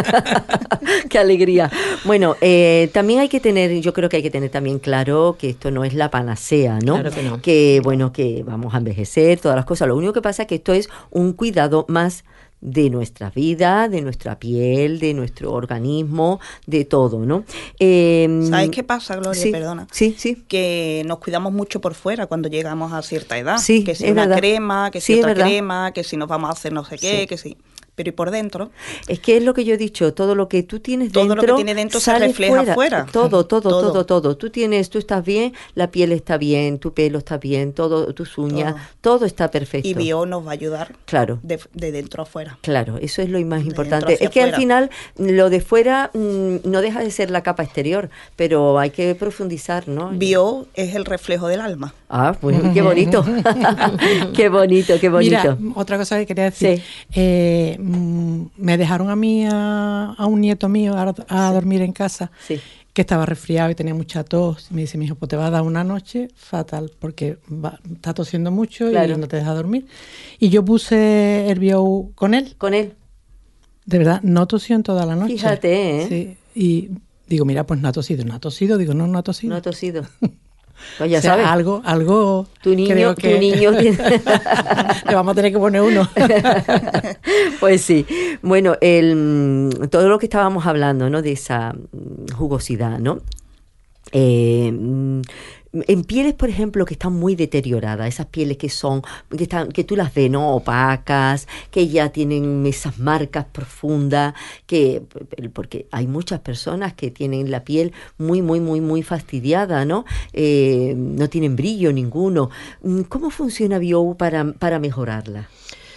qué alegría. Bueno, eh, también hay que tener, yo creo que hay que tener también claro que esto no es la panacea, ¿no? Claro que no. Que, bueno, que vamos a envejecer, todas las cosas. Lo único que pasa es que esto es un cuidado más de nuestra vida, de nuestra piel, de nuestro organismo, de todo, ¿no? Eh, ¿Sabes qué pasa, Gloria? sí, Perdona. Sí, sí. Que nos cuidamos mucho por fuera cuando llegamos a cierta edad. Sí, que si es una verdad. crema, que si Sí, es otra verdad. crema, que si nos vamos a hacer no sé qué, Sí. que sí. pero ¿y por dentro? Es que es lo que yo he dicho, todo lo que tú tienes todo dentro, lo que tiene dentro se sale refleja fuera. afuera. Todo, todo, todo, Todo. todo, todo. Tú tienes, tú estás bien, la piel está bien, tu pelo está bien, todo, tus uñas, todo, todo está perfecto. Y Bio nos va a ayudar claro. de, de dentro a fuera. Claro, eso es lo más De importante. dentro hacia Es que afuera. al final lo de fuera mmm, no deja de ser la capa exterior, pero hay que profundizar, ¿no? Bio es el reflejo del alma. Ah, pues qué bonito. Qué bonito, qué bonito. Mira, otra cosa que quería decir. Sí. Eh, mm, me dejaron a mí, a, a un nieto mío, a, a dormir en casa, Sí. que estaba resfriado y tenía mucha tos. Y me dice, mi hijo, pues te va a dar una noche fatal, porque va, está tosiendo mucho Claro. y no te deja dormir. Y yo puse el Bio con él. Con él. De verdad, no tosió en toda la noche. Fíjate, ¿eh? Sí. Y digo, mira, pues no ha tosido, no ha tosido. Digo, no, no ha tosido. No ha tosido. Pues ya O sea, sabes. algo, algo. Tu niño, creo que tu niño tiene... le vamos a tener que poner uno. Pues sí. Bueno, el, todo lo que estábamos hablando, ¿no? De esa mm, jugosidad, ¿no? Eh, mm, en pieles, por ejemplo, que están muy deterioradas, esas pieles que son, que están, que tú las ves, ¿no? Opacas, que ya tienen esas marcas profundas, que, porque hay muchas personas que tienen la piel muy, muy, muy, muy fastidiada, ¿no? Eh, no tienen brillo ninguno. ¿Cómo funciona Bio para, para mejorarla?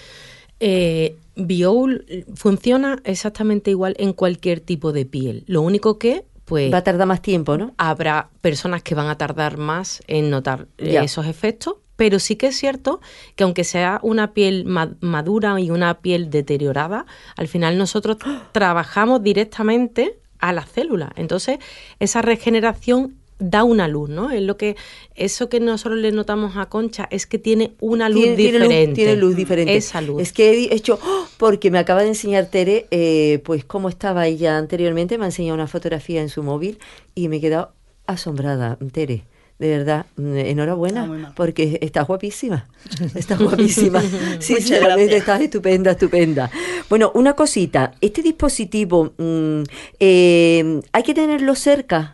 Eh, Bio funciona exactamente igual en cualquier tipo de piel. Lo único que pues va a tardar más tiempo, ¿no? Habrá personas que van a tardar más en notar Ya. esos efectos, pero sí que es cierto que aunque sea una piel ma- madura y una piel deteriorada, al final nosotros trabajamos directamente a las células. Entonces, esa regeneración da una luz, ¿no? Es lo que eso que nosotros le notamos a Concha es que tiene una luz tiene, diferente. Tiene luz, tiene luz diferente. Esa luz. Es que he hecho, ¡oh! Porque me acaba de enseñar Tere, eh, pues cómo estaba ella anteriormente, me ha enseñado una fotografía en su móvil y me he quedado asombrada, Tere. De verdad, enhorabuena, Ah, porque estás guapísima, estás guapísima. Sí, Muchas sí, realmente gracias. estás estupenda, estupenda. Bueno, una cosita, este dispositivo, mmm, eh, ¿hay que tenerlo cerca?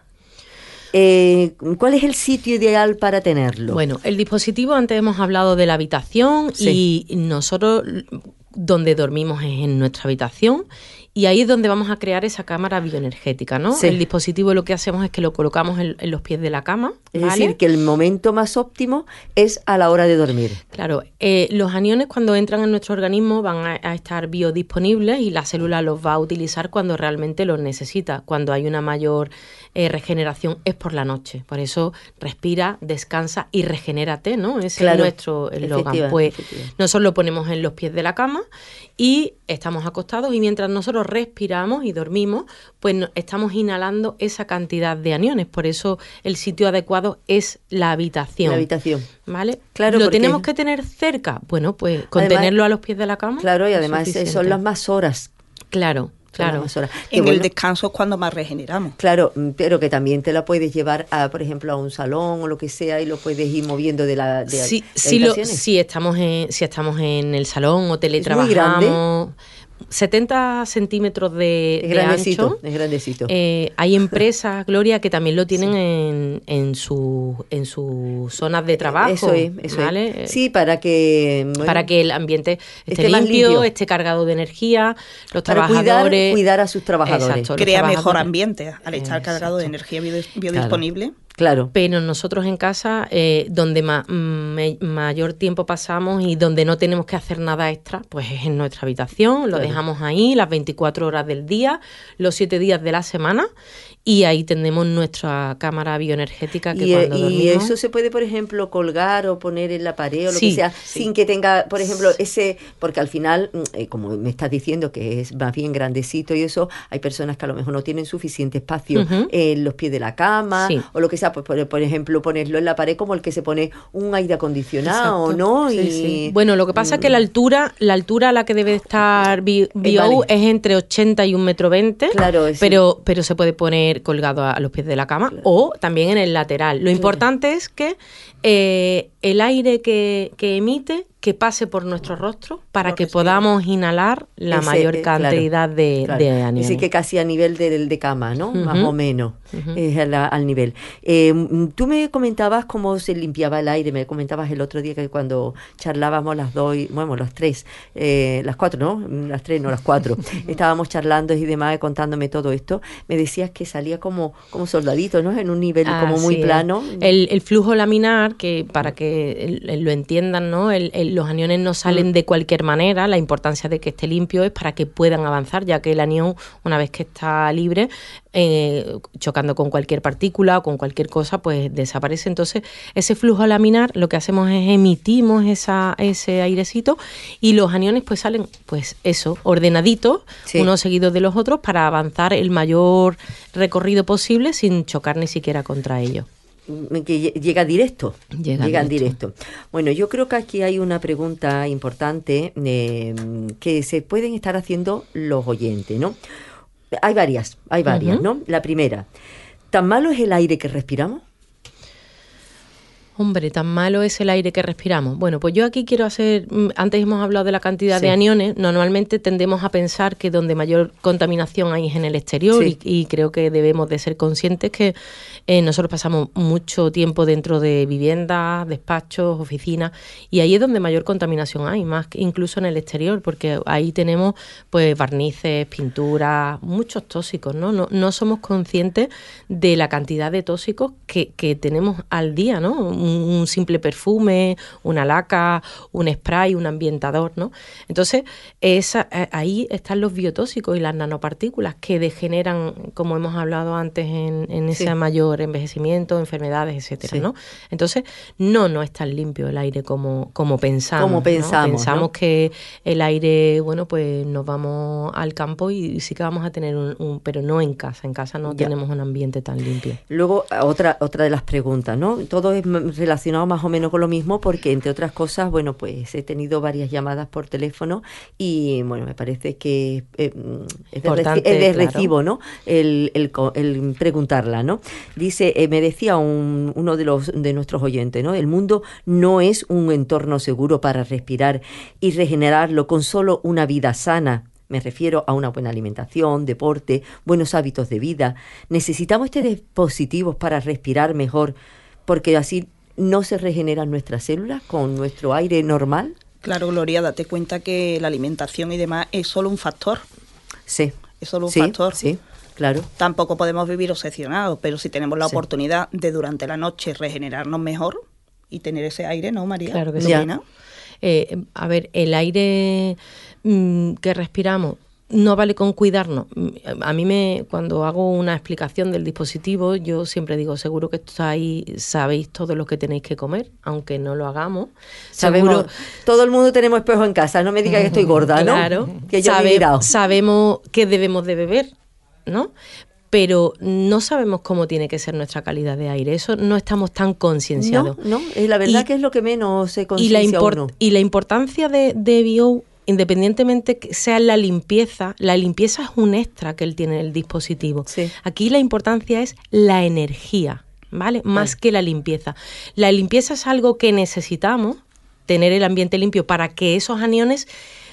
Eh, ¿Cuál es el sitio ideal para tenerlo? Bueno, el dispositivo, antes hemos hablado de la habitación Sí. y nosotros donde dormimos es en nuestra habitación y ahí es donde vamos a crear esa cámara bioenergética, ¿no? Sí. El dispositivo lo que hacemos es que lo colocamos en, en los pies de la cama, Es ¿vale? decir, que el momento más óptimo es a la hora de dormir. Claro, eh, los aniones cuando entran en nuestro organismo van a, a estar biodisponibles y la célula los va a utilizar cuando realmente los necesita. Cuando hay una mayor eh, regeneración es por la noche. Por eso respira, descansa y regenérate, ¿no? Ese Claro, es nuestro eslogan. efectiva, Pues efectiva. nosotros lo ponemos en los pies de la cama y estamos acostados y mientras nosotros respiramos y dormimos, pues no, estamos inhalando esa cantidad de aniones. Por eso el sitio adecuado es la habitación. La habitación. ¿Vale? Claro, ¿Lo porque- tenemos que tener cerca? Bueno, pues con Además- tenerlo a los pies de la cama. Claro, y es además eh, suficiente. son las más horas. Claro, son las claro. más horas. Que En bueno, el descanso es cuando más regeneramos. Claro, mm, pero que también te la puedes llevar, a, por ejemplo, a un salón o lo que sea y lo puedes ir moviendo de la de, Sí, de sí, lo, habitaciones. si estamos en, si estamos en el salón o muy teletrabajamos, setenta centímetros de, Es de grandecito, ancho. es grandecito. Eh, hay empresas, Gloria, que también lo tienen en, en sus en sus zonas de trabajo. Eso es, eso ¿vale? es. Sí, para que... bueno, Para que el ambiente esté, esté más limpio, limpio. esté cargado de energía, los para cuidar, trabajadores... cuidar a sus trabajadores. Exacto, los Crea mejor trabajadores. ambiente al estar cargado de energía bio- biodisponible. Claro. Pero nosotros en casa, eh, donde ma- me- mayor tiempo pasamos y donde no tenemos que hacer nada extra, pues es en nuestra habitación, lo Claro. dejamos ahí las veinticuatro horas del día, los siete días de la semana, y ahí tenemos nuestra cámara bioenergética que Y, eh, cuando y dormimos... eso se puede, por ejemplo, colgar o poner en la pared o lo Sí, que sea, sí. sin que tenga, por ejemplo, ese, porque al final, mm, eh, como me estás diciendo que es más bien grandecito y eso, hay personas que a lo mejor no tienen suficiente espacio Ujú. en los pies de la cama Sí. o lo que sea, pues por, por ejemplo, ponerlo en la pared como el que se pone un aire acondicionado, Exacto. ¿no? Sí, y, sí. Bueno, lo que pasa es que la altura, la altura a la que debe estar Bi- Bio vale. es entre ochenta y un metro veinte, Claro, sí. pero, pero se puede poner colgado a, a los pies de la cama o también en el lateral. Lo importante es que eh, el aire que, que emite que pase por nuestro rostro para que podamos inhalar la Ese, mayor eh, cantidad claro, de, claro. de aniones. Dice que casi a nivel del de cama, ¿no? Uh-huh. Más o menos, Uh-huh. es al, al nivel. Eh, tú me comentabas cómo se limpiaba el aire, me comentabas el otro día que cuando charlábamos las dos, y, bueno, las tres, eh, las cuatro, ¿no? Las tres, no, las cuatro. Estábamos charlando y demás, contándome todo esto. Me decías que salía como, como soldadito, ¿no? En un nivel Ah, como muy sí, plano. El, el flujo laminar, que para que el, el lo entiendan, ¿no? El, el, los aniones no salen mm. de cualquier manera. La importancia de que esté limpio es para que puedan avanzar, ya que el anión, una vez que está libre, eh, chocando con cualquier partícula o con cualquier cosa, pues desaparece. Entonces, ese flujo laminar, lo que hacemos es emitimos esa, ese airecito y los aniones pues salen, pues eso, ordenaditos, sí. unos seguidos de los otros, para avanzar el mayor recorrido posible sin chocar ni siquiera contra ellos. Que llega directo, llega llegan directo. directo. Bueno, yo creo que aquí hay una pregunta importante eh, que se pueden estar haciendo los oyentes, ¿no? Hay varias, hay varias, uh-huh. ¿no? La primera, ¿tan malo es el aire que respiramos? Hombre, tan malo es el aire que respiramos. Bueno, pues yo aquí quiero hacer, antes hemos hablado de la cantidad sí. de aniones, normalmente tendemos a pensar que donde mayor contaminación hay es en el exterior sí. y, y creo que debemos de ser conscientes que eh, nosotros pasamos mucho tiempo dentro de viviendas, despachos, oficinas, y ahí es donde mayor contaminación hay, más que incluso en el exterior, porque ahí tenemos pues barnices, pinturas, muchos tóxicos, ¿no? No, no somos conscientes de la cantidad de tóxicos que, que tenemos al día, ¿no? Un simple perfume, una laca, un spray, un ambientador, ¿no? Entonces, esa, ahí están los biotóxicos y las nanopartículas que degeneran, como hemos hablado antes, en, en ese sí. mayor envejecimiento, enfermedades, etcétera, sí. ¿no? Entonces, no, no es tan limpio el aire como, como pensamos. Como pensamos, ¿no? Pensamos ¿no? que el aire, bueno, pues nos vamos al campo y, y sí que vamos a tener un, un pero no en casa. En casa no ya. tenemos un ambiente tan limpio. Luego, otra, otra de las preguntas, ¿no? Todo es relacionado más o menos con lo mismo porque, entre otras cosas, bueno, pues he tenido varias llamadas por teléfono y, bueno, me parece que eh, es de, reci- es de claro. recibo, ¿no? El, el, el preguntarla, ¿no? Dice, eh, me decía un, uno de los de nuestros oyentes, ¿no? El mundo no es un entorno seguro para respirar y regenerarlo con solo una vida sana. Me refiero a una buena alimentación, deporte, buenos hábitos de vida. Necesitamos estos dispositivos para respirar mejor, porque así no se regeneran nuestras células con nuestro aire normal. Claro, Gloria, date cuenta que la alimentación y demás es solo un factor. Sí. Es solo un sí, factor. Sí, claro. Tampoco podemos vivir obsesionados, pero si tenemos la sí. oportunidad de durante la noche regenerarnos mejor y tener ese aire, ¿no, María? Claro que sí. Eh, a ver, el aire mmm, que respiramos no vale con cuidarnos. A mí me, cuando hago una explicación del dispositivo, yo siempre digo, seguro que estáis, sabéis todo lo que tenéis que comer, aunque no lo hagamos. Sabemos, seguro, todo el mundo tenemos espejo en casa, no me digas que estoy gorda, ¿no? Claro, que yo sabe, me he mirado. Sabemos qué debemos de beber, ¿no? Pero no sabemos cómo tiene que ser nuestra calidad de aire. Eso no estamos tan concienciados. No, no, es la verdad y, que es lo que menos se conciencia y la import- uno. Y la importancia de, de Bio, independientemente que sea la limpieza, la limpieza es un extra que él tiene en el dispositivo. Sí. Aquí la importancia es la energía, ¿vale? Más vale. que la limpieza. La limpieza es algo que necesitamos, tener el ambiente limpio para que esos aniones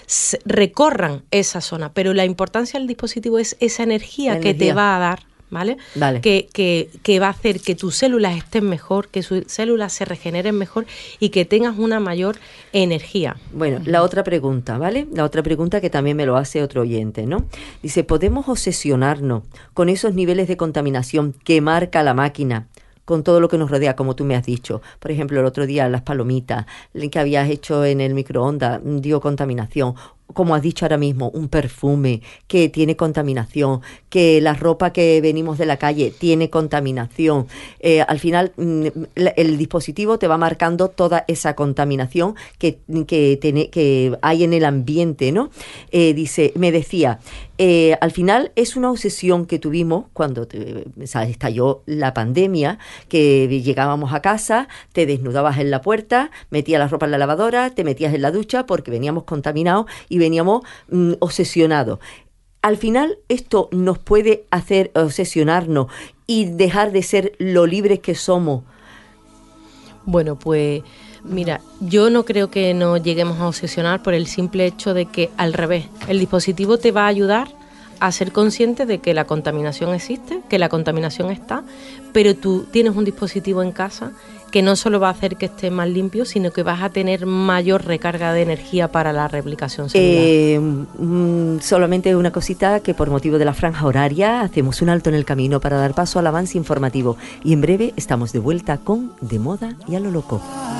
recorran esa zona, pero la importancia del dispositivo es esa energía, energía. que te va a dar, ¿vale? Vale. Que, que, que va a hacer que tus células estén mejor, que sus células se regeneren mejor y que tengas una mayor energía. Bueno, la otra pregunta, ¿vale? La otra pregunta que también me lo hace otro oyente, ¿no? Dice, ¿podemos obsesionarnos con esos niveles de contaminación que marca la máquina, con todo lo que nos rodea, como tú me has dicho? Por ejemplo, el otro día las palomitas que habías hecho en el microondas dio contaminación. Como has dicho ahora mismo, un perfume que tiene contaminación, que la ropa que venimos de la calle tiene contaminación. Eh, al final, el dispositivo te va marcando toda esa contaminación que, que, tiene, que hay en el ambiente, ¿no? Eh, dice, me decía, eh, al final es una obsesión que tuvimos cuando te, ¿sabes? estalló la pandemia, que llegábamos a casa, te desnudabas en la puerta, metías la ropa en la lavadora, te metías en la ducha porque veníamos contaminados y veníamos mm, obsesionados. Al final esto nos puede hacer obsesionarnos y dejar de ser lo libres que somos. Bueno, pues Mira, yo no creo que nos lleguemos a obsesionar por el simple hecho de que, al revés, el dispositivo te va a ayudar a ser consciente de que la contaminación existe, que la contaminación está, pero tú tienes un dispositivo en casa que no solo va a hacer que esté más limpio, sino que vas a tener mayor recarga de energía para la replicación celular. Eh, mm, solamente una cosita, que por motivo de la franja horaria hacemos un alto en el camino para dar paso al avance informativo y en breve estamos de vuelta con De Moda y a lo Loco.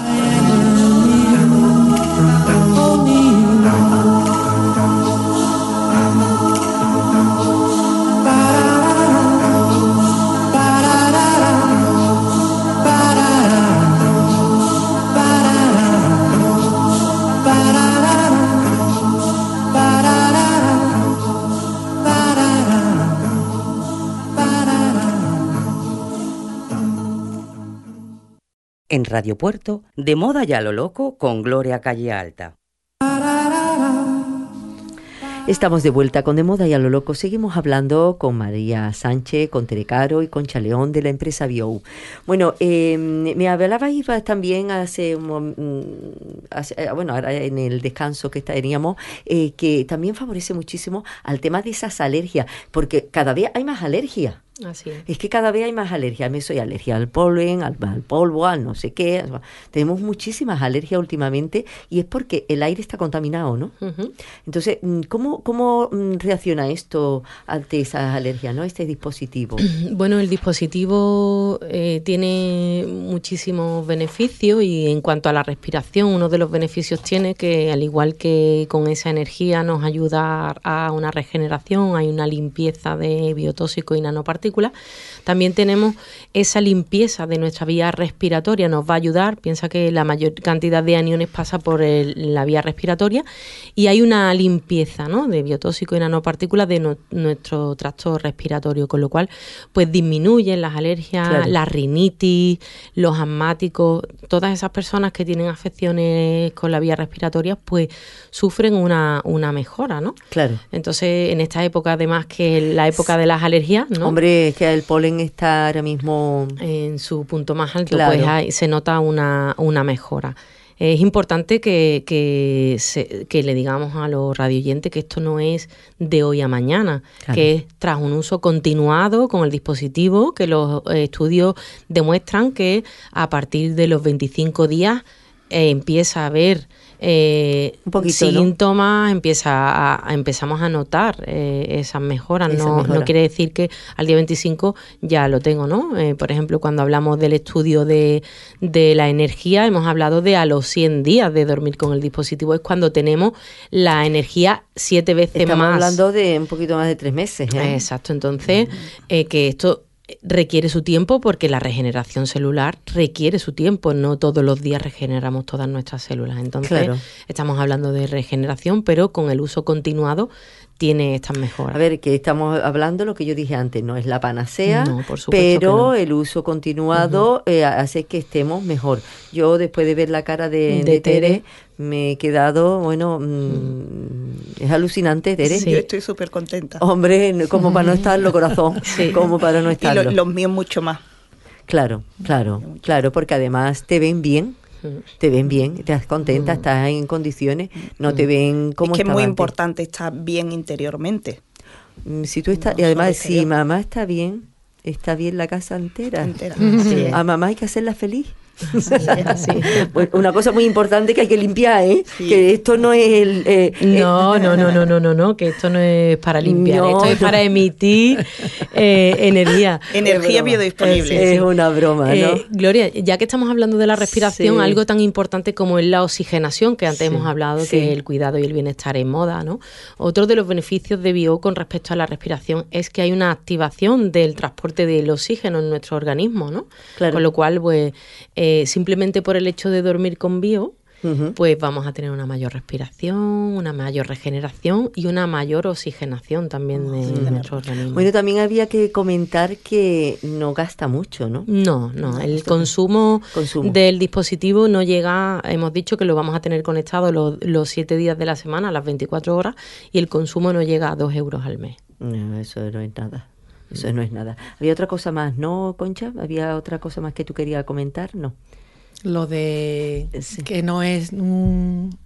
En Radio Puerto, De Moda y a lo Loco con Gloria Calle Alta. Estamos de vuelta con De Moda y a lo Loco. Seguimos hablando con María Sánchez, con Tere Caro y con Chaleón de la empresa Bio. Bueno, eh, me hablabais también hace, hace, bueno, ahora en el descanso que teníamos, eh, que también favorece muchísimo al tema de esas alergias, porque cada vez hay más alergias. Así es. Es que cada vez hay más alergias. Me soy alergia al polen, al, al polvo, al no sé qué. Tenemos muchísimas alergias últimamente y es porque el aire está contaminado, ¿no? Uh-huh. Entonces, ¿cómo, cómo reacciona esto ante esas alergias, ¿no? Este dispositivo. Bueno, el dispositivo eh, tiene muchísimos beneficios y en cuanto a la respiración, uno de los beneficios tiene que, al igual que con esa energía nos ayuda a una regeneración, hay una limpieza de biotóxicos y nanopartículas. También tenemos esa limpieza de nuestra vía respiratoria, nos va a ayudar. Piensa que la mayor cantidad de aniones pasa por el, la vía respiratoria y hay una limpieza, ¿no?, de biotóxicos y nanopartículas de no, nuestro tracto respiratorio, con lo cual pues disminuyen las alergias, claro, la rinitis, los asmáticos, todas esas personas que tienen afecciones con la vía respiratoria pues sufren una, una mejora, ¿no? Claro. Entonces, en esta época, además que es la época de las alergias, ¿no? Hombre, es que el polen está ahora mismo en su punto más alto, claro, pues hay, se nota una, una mejora. Es importante que, que, se, que le digamos a los radioyentes que esto no es de hoy a mañana, claro, que es tras un uso continuado con el dispositivo, que los estudios demuestran que a partir de los veinticinco días eh, empieza a haber Eh, un poquito, síntomas, ¿no? empieza a, a, empezamos a notar eh, esas mejoras. Esa no, mejora. no quiere decir que al día veinticinco ya lo tengo, ¿no? Eh, por ejemplo, cuando hablamos del estudio de, de la energía, hemos hablado de a los cien días de dormir con el dispositivo, es cuando tenemos la energía siete veces Estamos más. Estamos hablando de un poquito más de tres meses, ¿eh? Exacto, entonces eh, que esto requiere su tiempo porque la regeneración celular requiere su tiempo, no todos los días regeneramos todas nuestras células, entonces claro, estamos hablando de regeneración, pero con el uso continuado tiene estas mejoras. A ver, que estamos hablando lo que yo dije antes, no es la panacea, no, por supuesto, pero no, el uso continuado uh-huh. eh, hace que estemos mejor. Yo después de ver la cara de, de, de Tere, Tere, me he quedado, bueno, mmm, es alucinante, Tere. Sí. Yo estoy súper contenta. Hombre, como para no estarlo, corazón, sí, como para no estarlo. Y lo, los míos mucho más. Claro, claro, claro, porque además te ven bien. Te ven bien, estás contenta, mm. estás en condiciones, no te ven como es que es muy antes. Importante estar bien interiormente. Si tú estás, no, y además si yo. mamá está bien, está bien la casa entera. entera. Sí. A mamá hay que hacerla feliz. Sí, sí. Pues una cosa muy importante que hay que limpiar, ¿eh? Sí. Que esto no es el... Eh, no, eh, no, no, no, no, no, no, que esto no es para limpiar, no, esto es no. para emitir eh, energía. Energía es biodisponible. Es, es una broma, ¿no? Eh, Gloria, ya que estamos hablando de la respiración, sí, algo tan importante como es la oxigenación, que antes sí, hemos hablado, sí, que el cuidado y el bienestar en moda, ¿no? Otro de los beneficios de Bio con respecto a la respiración es que hay una activación del transporte del oxígeno en nuestro organismo, ¿no? Claro. Con lo cual, pues... Eh, simplemente por el hecho de dormir con Bio, uh-huh, pues vamos a tener una mayor respiración, una mayor regeneración y una mayor oxigenación también de, uh-huh, de nuestro organismo. Bueno, también había que comentar que no gasta mucho, ¿no? No, no, el consumo, consumo del dispositivo no llega, hemos dicho que lo vamos a tener conectado los, los siete días de la semana, a las veinticuatro horas, y el consumo no llega a dos euros al mes. No, eso no es nada. Eso no es nada. Había otra cosa más, ¿no, Concha? ¿Había otra cosa más que tú querías comentar? No. Lo de Sí. que no es un...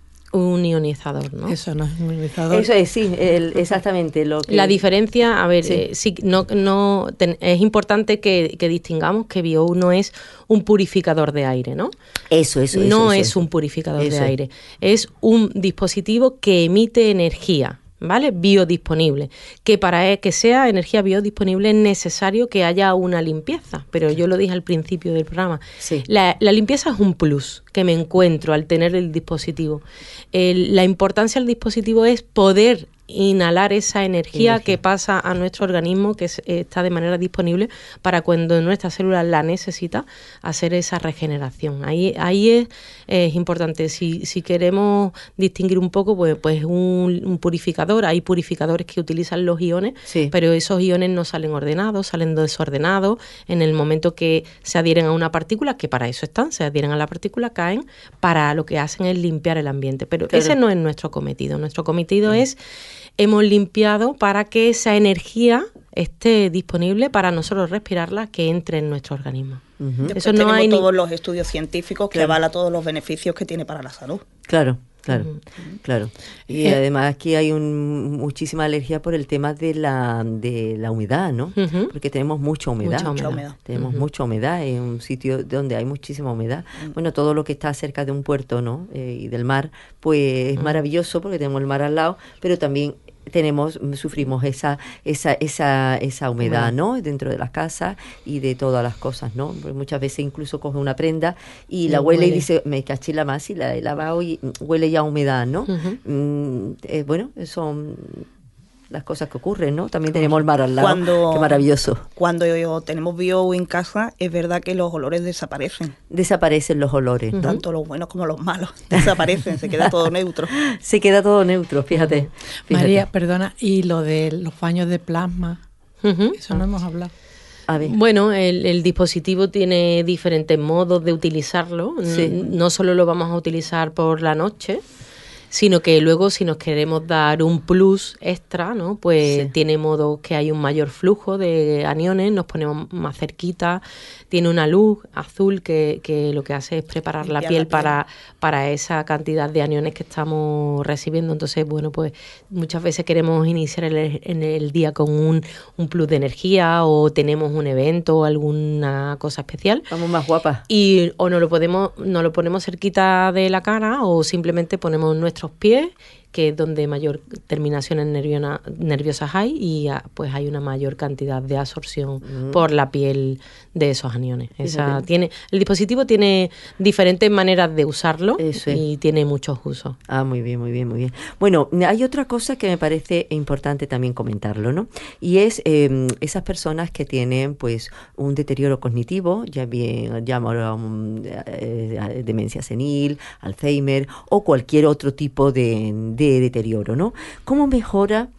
Un ionizador, ¿no? Eso no es un ionizador. Eso es, sí, el- exactamente lo que... La diferencia, a ver, Sí. eh, sí, no, no, ten- es importante que, que distingamos que BioU no es un purificador de aire, ¿no? Eso, eso, eso. no eso, es eso. un purificador Eso de es. aire, es un dispositivo que emite energía, ¿vale? Biodisponible, que para que sea energía biodisponible es necesario que haya una limpieza, pero yo lo dije al principio del programa. Sí. La, la limpieza es un plus que me encuentro al tener el dispositivo. El- la importancia del dispositivo es poder inhalar esa energía, Energía. que pasa a nuestro organismo, que es- está de manera disponible para cuando nuestra célula la necesita, hacer esa regeneración. Ahí, ahí es, es importante. Si, si queremos distinguir un poco, pues, pues un, un purificador, hay purificadores que utilizan los iones, Sí. pero esos iones no salen ordenados, salen desordenados. En el momento que se adhieren a una partícula, que para eso están, se adhieren a la partícula, caen, para lo que hacen es limpiar el ambiente. Pero Claro. ese no es nuestro cometido. Nuestro cometido es, hemos limpiado para que esa energía esté disponible para nosotros respirarla, que entre en nuestro organismo. Ujú. Después Eso no tenemos hay ni- todos los estudios científicos que Claro. avalan todos los beneficios que tiene para la salud. Claro, claro, Ujú. claro. Y Eh, además aquí hay un, muchísima alergia por el tema de la, de la humedad, ¿no? Ujú. Porque tenemos mucha humedad. Mucha Mucha humedad. Tenemos Ujú. mucha humedad en un sitio donde hay muchísima humedad. Bueno, todo lo que está cerca de un puerto, ¿no? Eh, y del mar, pues es maravilloso porque tenemos el mar al lado, pero también tenemos sufrimos esa esa esa esa humedad, Humedad. ¿no? Dentro de las casas y de todas las cosas, ¿no? Porque muchas veces incluso coge una prenda y la Y huele, y huele. dice, me cachila más y la he lavado y mm, huele ya a humedad, ¿no? Ujú. Mm, eh, bueno, son las cosas que ocurren, ¿no? También tenemos el mar al lado. Cuando- Qué maravilloso. Cuando yo- tenemos BioU en casa, es verdad que los olores desaparecen. Desaparecen los olores, ¿no? Tanto los buenos como los malos desaparecen, se queda todo neutro. Se queda todo neutro, fíjate. fíjate. María, perdona, y lo de los baños de plasma, Ujú. eso no hemos hablado. A ver. Bueno, el, el dispositivo tiene diferentes modos de utilizarlo. Sí. N- No solo lo vamos a utilizar por la noche, sino que luego si nos queremos dar un plus extra, ¿no? Pues Sí. tiene modo que hay un mayor flujo de aniones, nos ponemos más cerquita, tiene una luz azul que, que lo que hace es preparar la Limpiar piel, la piel. para, para esa cantidad de aniones que estamos recibiendo. Entonces, bueno, pues muchas veces queremos iniciar el, en el día con un, un plus de energía, o tenemos un evento o alguna cosa especial. Vamos más guapas. Y o no lo podemos, no lo ponemos cerquita de la cara, o simplemente ponemos nuestros pies, que es donde mayor terminaciones nerviona- nerviosas hay, y ah, pues hay una mayor cantidad de absorción por la piel de esos aniones. Esa, Fíjate. tiene, el dispositivo tiene diferentes maneras de usarlo. Eso es. Y tiene muchos usos. Ah, muy bien, muy bien, muy bien. Bueno, hay otra cosa que me parece importante también comentarlo, ¿no? Y es eh, esas personas que tienen, pues, un deterioro cognitivo, ya bien, llámalo um, eh, demencia senil, Alzheimer o cualquier otro tipo de, de deterioro, ¿no? ¿Cómo mejora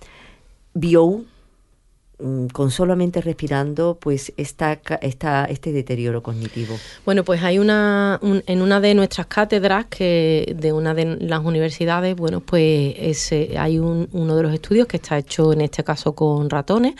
BioU mm, con solamente respirando, pues, esta, ca- esta, este deterioro cognitivo? Bueno, pues hay una, un- en una de nuestras cátedras, que de una de las universidades, bueno, pues ese, hay un, uno de los estudios que está hecho en este caso con ratones,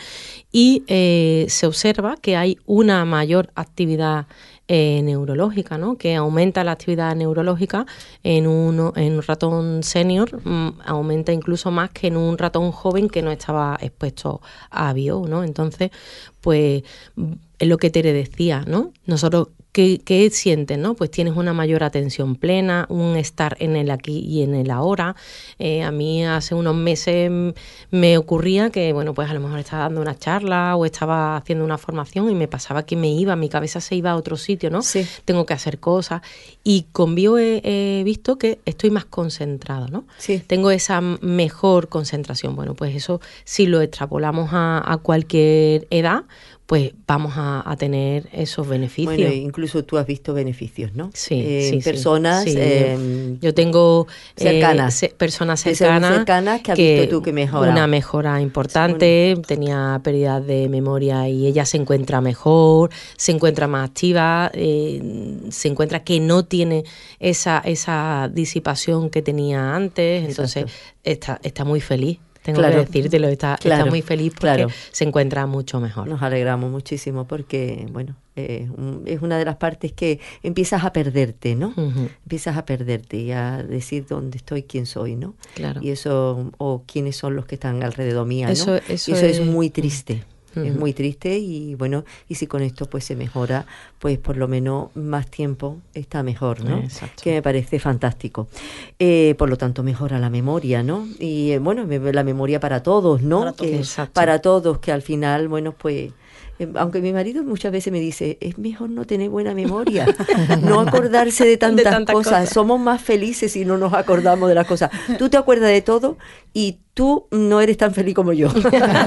y eh, se observa que hay una mayor actividad eh, neurológica, ¿no? Que aumenta la actividad neurológica en, uno, en un ratón senior, mm, aumenta incluso más que en un ratón joven que no estaba expuesto a bio, ¿no? Entonces, pues mm, es lo que Tere decía, ¿no? Nosotros, ¿qué, qué sientes, no? Pues tienes una mayor atención plena, un estar en el aquí y en el ahora. Eh, a mí hace unos meses mm, me ocurría que, bueno, pues a lo mejor estaba dando una charla o estaba haciendo una formación y me pasaba que me iba, mi cabeza se iba a otro sitio, ¿no? Sí. Tengo que hacer cosas. Y con Bio he, he visto que estoy más concentrado, ¿no? Sí. Tengo esa mejor concentración. Bueno, pues eso, si lo extrapolamos a, a cualquier edad, pues vamos a, a tener esos beneficios. Bueno, incluso tú has visto beneficios, ¿no? Sí, Eh, sí, en sí. personas Sí, eh, yo tengo eh, cercanas. se- personas Que sean cercanas, cercanas que has visto tú que mejora. una mejora importante, tenía pérdida de memoria y ella se encuentra mejor, se encuentra más activa, eh, se encuentra que no tiene esa esa disipación que tenía antes, entonces Exacto. está está muy feliz. tengo claro, que decírtelo, está, claro, está muy feliz porque claro. se encuentra mucho mejor. Nos alegramos muchísimo porque, bueno, eh, es una de las partes que empiezas a perderte, ¿no? Uh-huh. Empiezas a perderte y a decir dónde estoy, quién soy, ¿no? Claro. Y eso, o quiénes son los que están alrededor mía, ¿no? Eso, eso, y eso es, es muy triste. Uh-huh. Es muy triste y bueno, y si con esto pues se mejora, pues por lo menos más tiempo está mejor, ¿no? Exacto. Que me parece fantástico. Eh, por lo tanto, mejora la memoria, ¿no? Y eh, bueno, la memoria para todos, ¿no? Para todos. Que, Exacto. para todos, que al final, bueno, pues... Aunque mi marido muchas veces me dice, es mejor no tener buena memoria, no acordarse de tantas, de tantas cosas. cosas. Somos más felices si no nos acordamos de las cosas. Tú te acuerdas de todo y tú no eres tan feliz como yo.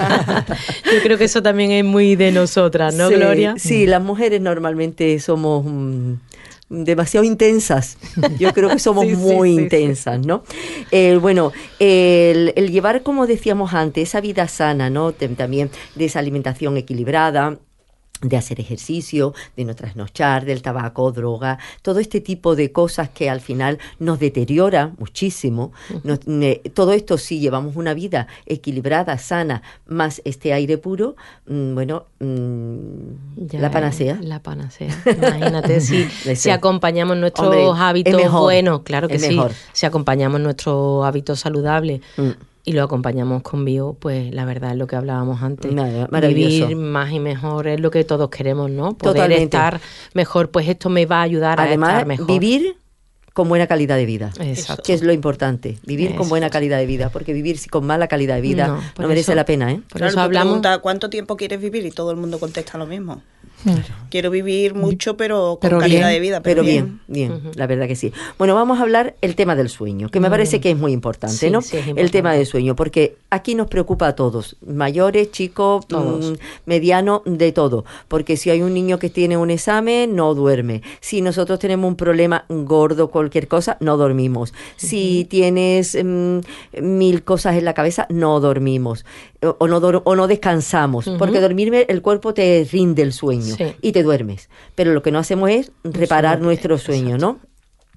Yo creo que eso también es muy de nosotras, ¿no, sí, Gloria? Sí, las mujeres normalmente somos... Mmm, demasiado intensas. Yo creo que somos sí, muy sí, sí, intensas, sí. ¿no? Eh, bueno, el, el llevar, como decíamos antes, esa vida sana, ¿no? También de esa alimentación equilibrada, de hacer ejercicio, de no trasnochar, del tabaco, droga, todo este tipo de cosas que al final nos deteriora muchísimo. Uh-huh. Nos, eh, todo esto, si llevamos una vida equilibrada, sana, más este aire puro, mmm, bueno, mmm, la panacea. La panacea. Imagínate si, si acompañamos nuestros Hombre, hábitos buenos, claro que es sí, mejor. Si acompañamos nuestros hábitos saludables. Mm. Y lo acompañamos con bio, pues la verdad es lo que hablábamos antes. Nada, maravilloso. Vivir más y mejor es lo que todos queremos, ¿no? Poder Totalmente. estar mejor, pues esto me va a ayudar Además, a estar mejor. Vivir con buena calidad de vida. Exacto. Que es lo importante, vivir Exacto. con buena calidad de vida, porque vivir con mala calidad de vida no, no merece eso, la pena, ¿eh? Por claro, eso tú hablamos... preguntas, ¿cuánto tiempo quieres vivir? Y todo el mundo contesta lo mismo. Claro. Quiero vivir mucho, pero con pero calidad bien, de vida. Pero, Pero bien, bien, bien uh-huh. La verdad que sí. Bueno, vamos a hablar el tema del sueño, que me mm. parece que es muy importante, sí, ¿no? Sí, es importante. El tema del sueño, porque aquí nos preocupa a todos, mayores, chicos, mmm, medianos, de todo. Porque si hay un niño que tiene un examen, no duerme. Si nosotros tenemos un problema gordo, cualquier cosa, no dormimos. Uh-huh. Si tienes mmm, mil cosas en la cabeza, no dormimos. O, o, no, do- o no descansamos. Uh-huh. Porque dormirme, el cuerpo te rinde el sueño sí. y te duermes. Pero lo que no hacemos es reparar sueño, nuestro sueño, exacto. ¿no?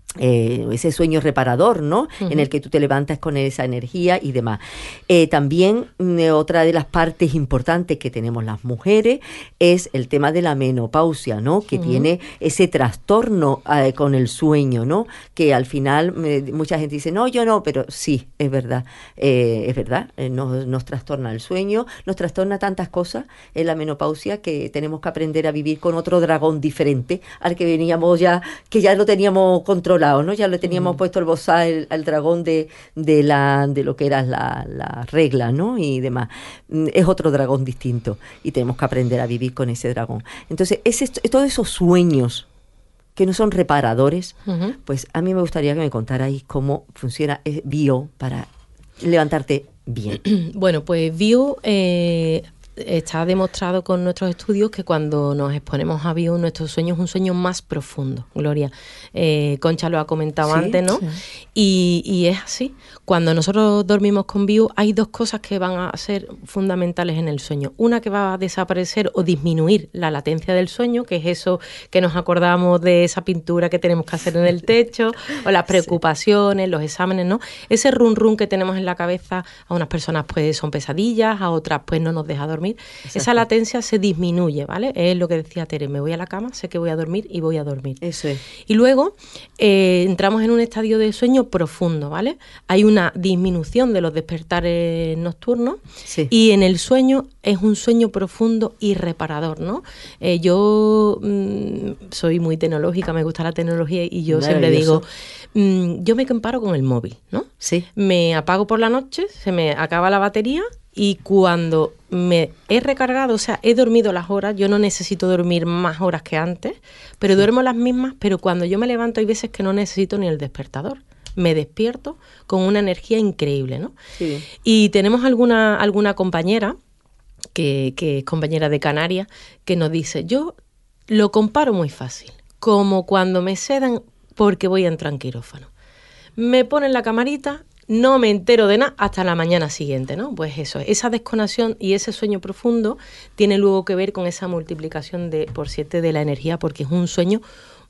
Eh, ese sueño reparador, ¿no? Uh-huh. En el que tú te levantas con esa energía y demás. Eh, también eh, otra de las partes importantes que tenemos las mujeres es el tema de la menopausia, ¿no? Que uh-huh. tiene ese trastorno eh, con el sueño, ¿no? Que al final eh, mucha gente dice, no, yo no, pero sí, es verdad, eh, es verdad, eh, nos, nos trastorna el sueño, nos trastorna tantas cosas en la menopausia que tenemos que aprender a vivir con otro dragón diferente al que veníamos ya, que ya lo teníamos controlado. ¿no? Ya le teníamos mm. puesto el bozal, el, el dragón de, de la de lo que era la, la regla, ¿no? Y demás. Es otro dragón distinto y tenemos que aprender a vivir con ese dragón. Entonces, ese, todos esos sueños que no son reparadores, uh-huh. pues a mí me gustaría que me contarais cómo funciona bio para levantarte bien. Bueno, pues bio... Eh... Está demostrado con nuestros estudios que cuando nos exponemos a bio, nuestro sueño es un sueño más profundo, Gloria. Eh, Concha lo ha comentado ¿Sí? antes, ¿no? Sí. Y, y es así. Cuando nosotros dormimos con bio, hay dos cosas que van a ser fundamentales en el sueño. Una que va a desaparecer o disminuir la latencia del sueño, que es eso que nos acordamos de esa pintura que tenemos que hacer en el techo, o las preocupaciones, sí. los exámenes, ¿no? Ese run run que tenemos en la cabeza, a unas personas pues son pesadillas, a otras pues no nos deja dormir. Exacto. Esa latencia se disminuye, ¿vale? Es lo que decía Tere, me voy a la cama, sé que voy a dormir y voy a dormir. Eso es. Y luego eh, entramos en un estadio de sueño profundo, ¿vale? Hay una disminución de los despertares nocturnos sí. y en el sueño es un sueño profundo y reparador, ¿no? Eh, yo mmm, soy muy tecnológica, me gusta la tecnología y yo siempre digo, mmm, yo me comparo con el móvil, ¿no? Sí. Me apago por la noche, se me acaba la batería y cuando me he recargado, o sea, he dormido las horas, yo no necesito dormir más horas que antes, pero sí. duermo las mismas, pero cuando yo me levanto hay veces que no necesito ni el despertador. Me despierto con una energía increíble, ¿no? Sí. Y tenemos alguna, alguna compañera, que, que es compañera de Canarias, que nos dice, yo lo comparo muy fácil, como cuando me sedan porque voy a entrar en quirófano. Me ponen la camarita, no me entero de nada hasta la mañana siguiente, ¿no? Pues eso, esa desconexión y ese sueño profundo tiene luego que ver con esa multiplicación de por siete de la energía, porque es un sueño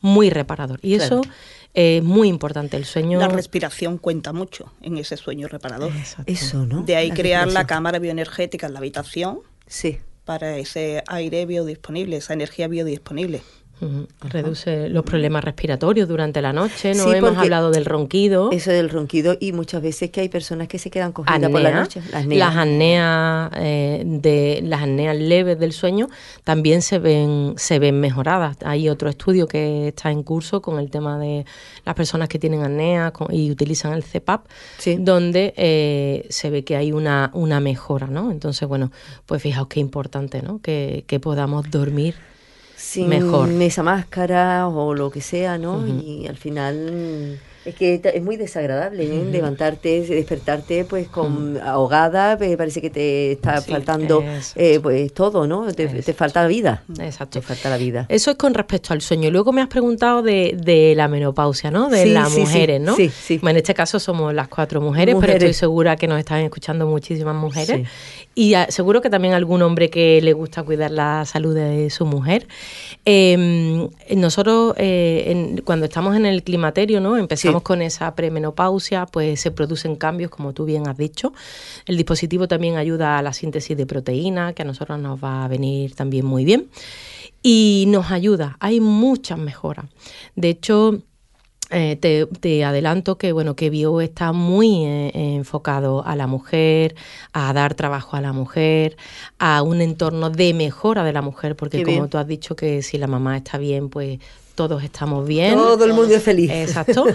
muy reparador. Y Claro. eso es muy importante. El sueño... La respiración cuenta mucho en ese sueño reparador. Exacto. Eso, ¿no? De ahí La crear la respiración. cámara bioenergética en la habitación Sí. para ese aire biodisponible, esa energía biodisponible. Ujú. Reduce los problemas respiratorios durante la noche. No Sí, hemos porque hablado del ronquido. Eso del ronquido, y muchas veces que hay personas que se quedan cogidas por la Apnea, noche. La apnea. Las apneas eh, de las apneas leves del sueño también se ven se ven mejoradas. Hay otro estudio que está en curso con el tema de las personas que tienen apnea con- y utilizan el C PAP, Sí. donde eh, se ve que hay una una mejora, ¿no? Entonces, bueno, pues fijaos qué importante, ¿no? Que, que podamos dormir Sin mejor. esa máscara o lo que sea, ¿no? Ujú. Y al final es que ta- es muy desagradable, ¿eh? Levantarte, despertarte pues con ahogada, eh, parece que te está Sí, faltando exacto. eh, pues todo, ¿no? Te, te Exacto. falta la vida. Exacto. Te falta la vida. Eso es con respecto al sueño. Luego me has preguntado de, de la menopausia, ¿no? De Sí, las sí, sí, mujeres, ¿no? sí, sí. Bueno, en este caso somos las cuatro mujeres, Mujeres. pero estoy segura que nos están escuchando muchísimas mujeres. Sí. Y ah, seguro que también algún hombre que le gusta cuidar la salud de su mujer. Eh, nosotros, eh, en- cuando estamos en el climaterio, ¿no? Empezamos Sí. con esa premenopausia, pues se producen cambios, como tú bien has dicho. El dispositivo también ayuda a la síntesis de proteína, que a nosotros nos va a venir también muy bien. Y nos ayuda, hay muchas mejoras. De hecho, eh, te, te adelanto que bueno que Bio está muy eh, enfocado a la mujer, a dar trabajo a la mujer, a un entorno de mejora de la mujer, porque Qué como bien. tú has dicho que si la mamá está bien, pues todos estamos bien. Todo el mundo es feliz. Exacto.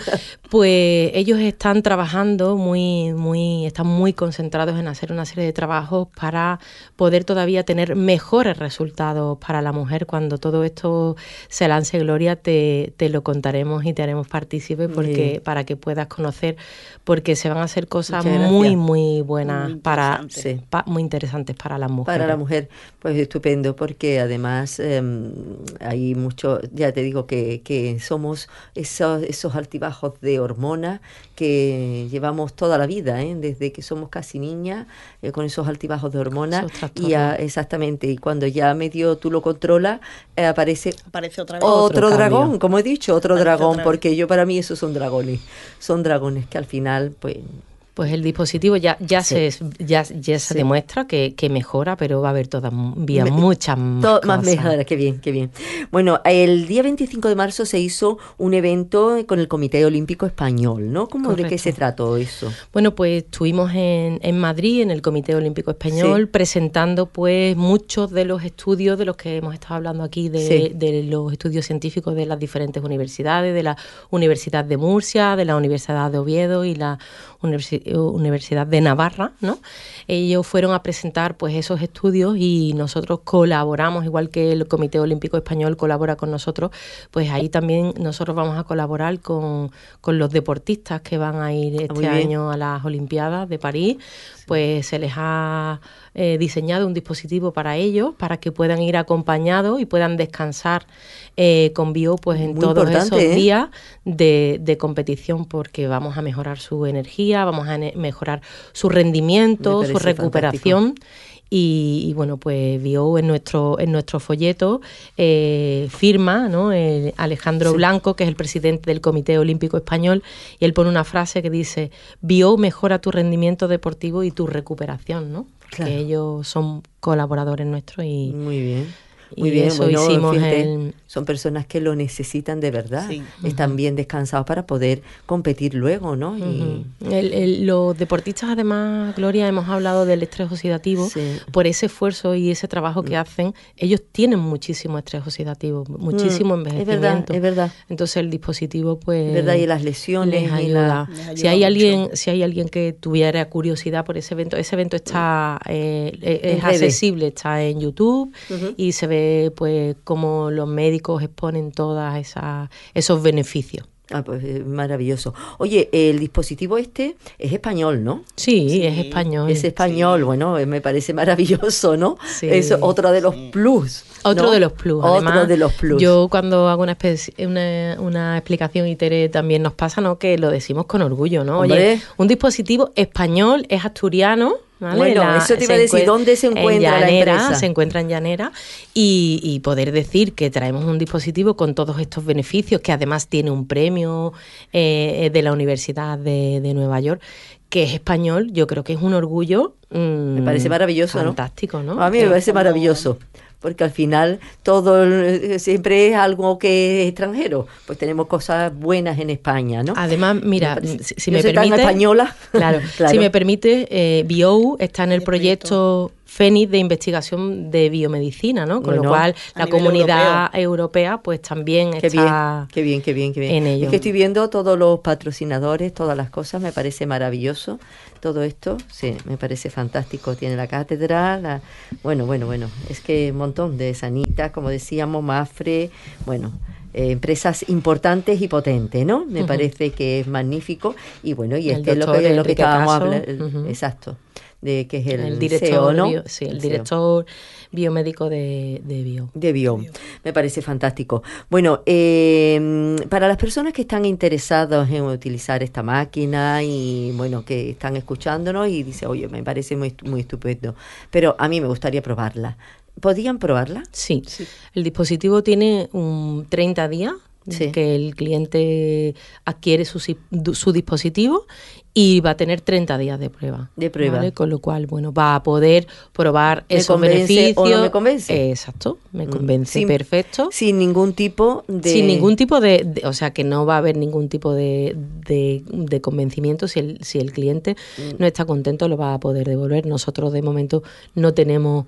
Pues ellos están trabajando muy, muy, están muy concentrados en hacer una serie de trabajos para poder todavía tener mejores resultados para la mujer. Cuando todo esto se lance, Gloria, te, te lo contaremos y te haremos partícipe porque Bien. para que puedas conocer, porque se van a hacer cosas Muchas gracias. muy, muy buenas Muy para, interesante. Sí. pa- muy interesantes para las mujeres. Para la mujer, pues estupendo, porque además eh, hay mucho, ya te digo que, que somos esos, esos altibajos de hormonas que llevamos toda la vida, ¿eh? Desde que somos casi niñas, eh, con esos altibajos de hormonas. Esos trastornos. Y ya, exactamente, y cuando ya medio tú lo controlas, eh, aparece Aparece otra vez. otro, Otro dragón, cambio. como he dicho, otro Aparece dragón, otra vez. porque yo para mí esos son dragones, son dragones que al final, pues... Pues el dispositivo ya ya Sí. se ya, ya se Sí. demuestra que, que mejora, pero va a haber todavía Me- muchas más To- cosas. más mejoras, qué bien, qué bien. Bueno, el día veinticinco de marzo se hizo un evento con el Comité Olímpico Español, ¿no? ¿Cómo, de qué Correcto. se trató eso? Bueno, pues estuvimos en, en Madrid, en el Comité Olímpico Español, Sí. presentando pues muchos de los estudios de los que hemos estado hablando aquí, de, Sí. de los estudios científicos de las diferentes universidades, de la Universidad de Murcia, de la Universidad de Oviedo y la Universi- Universidad de Navarra, ¿no? Ellos fueron a presentar pues esos estudios y nosotros colaboramos, igual que el Comité Olímpico Español colabora con nosotros, pues ahí también nosotros vamos a colaborar con, con los deportistas que van a ir muy este bien. año a las Olimpiadas de París. Pues se les ha eh, diseñado un dispositivo para ellos, para que puedan ir acompañados y puedan descansar eh, con Bio pues en Muy todos importante, esos ¿eh? días de, de competición, porque vamos a mejorar su energía, vamos a ne- mejorar su rendimiento, Me su parece recuperación. Y, y bueno, pues Bio en nuestro en nuestro folleto eh, firma, ¿no? El Alejandro Sí. Blanco, que es el presidente del Comité Olímpico Español, y él pone una frase que dice: Bio mejora tu rendimiento deportivo y tu recuperación, ¿no? Porque Claro. ellos son colaboradores nuestros y, Muy bien. y Muy bien, eso bueno, hicimos fíjate, el... son personas que lo necesitan de verdad, Sí. están bien descansados para poder competir luego, ¿no? Y Ujú. El- el- los deportistas, además, Gloria, hemos hablado del estrés oxidativo. Sí. Por ese esfuerzo y ese trabajo que hacen, ellos tienen muchísimo estrés oxidativo, muchísimo Mm, envejecimiento. Es verdad, es verdad. Entonces el dispositivo, pues, Es verdad, y las lesiones les y ayuda. la- Les ayuda si hay mucho. alguien, si hay alguien que tuviera curiosidad por ese evento, ese evento está eh, eh, En es redes. accesible, está en YouTube Ujú. y se ve, pues, cómo los médicos exponen todas esas esos beneficios. Ah, pues eh, maravilloso. Oye, el dispositivo este es español, ¿no? Sí, Sí, es español. Es español, bueno, eh, me parece maravilloso, ¿no? Sí. Es otro de los plus. Otro ¿no? de los plus. Otro Además, de los plus. Yo cuando hago una, espe- una, una explicación, y Tere también nos pasa, ¿no? Que lo decimos con orgullo, ¿no? Hombre. Oye, un dispositivo español, es asturiano, ¿vale? Bueno, La, eso te iba a decir, ¿dónde se encuentra en Llanera, la empresa? Se encuentra en Llanera y, y poder decir que traemos un dispositivo con todos estos beneficios, que además tiene un premio eh, de la Universidad de, de Nueva York, que es español, yo creo que es un orgullo. Mmm, me parece maravilloso, fantástico, ¿no? A mí me parece maravilloso. Porque al final todo siempre es algo que es extranjero. Pues tenemos cosas buenas en España, ¿no? Además, mira, me si, si me soy permite... tan española. Claro, claro. Si me permite, eh, BioU está en el proyecto Fénix de investigación de biomedicina, ¿no? Con bueno, lo cual la comunidad europeo. europea pues también qué está bien, qué bien, qué bien, qué bien. en ello. Es que estoy viendo todos los patrocinadores, todas las cosas, me parece maravilloso. Todo esto, sí, me parece fantástico. Tiene la cátedra, la... bueno, bueno, bueno, es que un montón de Sanitas, como decíamos, Mafre, bueno... Eh, empresas importantes y potentes, ¿no? Me uh-huh. parece que es magnífico y bueno, y este es lo que, lo que estábamos hablando, uh-huh. exacto, de que es el, el director, C E O, ¿no? bio, sí, el, el director C E O. Biomédico de, de Bio. De Bio. Bio, me parece fantástico. Bueno, eh, para las personas que están interesadas en utilizar esta máquina y bueno, que están escuchándonos y dicen, oye, me parece muy, muy estupendo, pero a mí me gustaría probarla. ¿Podrían probarla? Sí. sí. El dispositivo tiene un treinta días sí. que el cliente adquiere su, su dispositivo y va a tener treinta días de prueba. De prueba. ¿Vale? Con lo cual, bueno, va a poder probar ¿Me esos convence beneficios. o no me convence? Eh, exacto, me convence, sin, perfecto. Sin ningún tipo de... Sin ningún tipo de, de... O sea, que no va a haber ningún tipo de, de, de convencimiento. Si el, si el cliente mm. no está contento, lo va a poder devolver. Nosotros, de momento, no tenemos...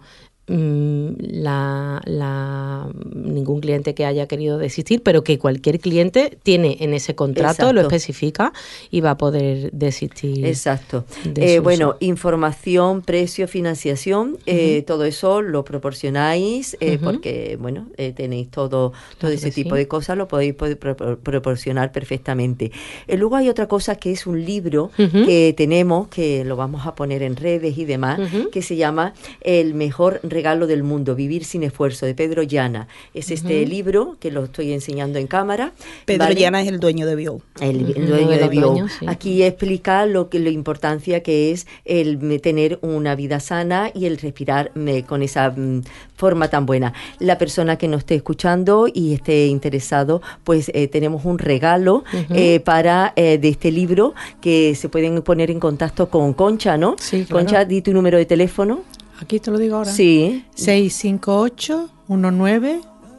La, la, ningún cliente que haya querido desistir, pero que cualquier cliente tiene en ese contrato, exacto. lo especifica y va a poder desistir. Exacto. De eh, bueno, información, precio, financiación, eh, uh-huh. todo eso lo proporcionáis eh, uh-huh. porque, bueno, eh, tenéis todo, todo claro ese tipo sí. de cosas, lo podéis poder pro- proporcionar perfectamente. Eh, luego hay otra cosa que es un libro uh-huh. que tenemos, que lo vamos a poner en redes y demás, uh-huh. que se llama El mejor regalo del mundo, Vivir sin esfuerzo, de Pedro Llana. Es uh-huh. este libro que lo estoy enseñando en cámara. Pedro ¿vale? Llana es el dueño de Bio. El, uh-huh. el dueño de, de Bio. Dueños, sí. Aquí explica lo que la importancia que es el tener una vida sana y el respirar me, con esa mm, forma tan buena. La persona que nos esté escuchando y esté interesado, pues eh, tenemos un regalo uh-huh. eh, para eh, de este libro que se pueden poner en contacto con Concha, ¿no? Sí, claro. Concha, di tu número de teléfono. Aquí te lo digo ahora. Sí. seis cinco ocho uno nueve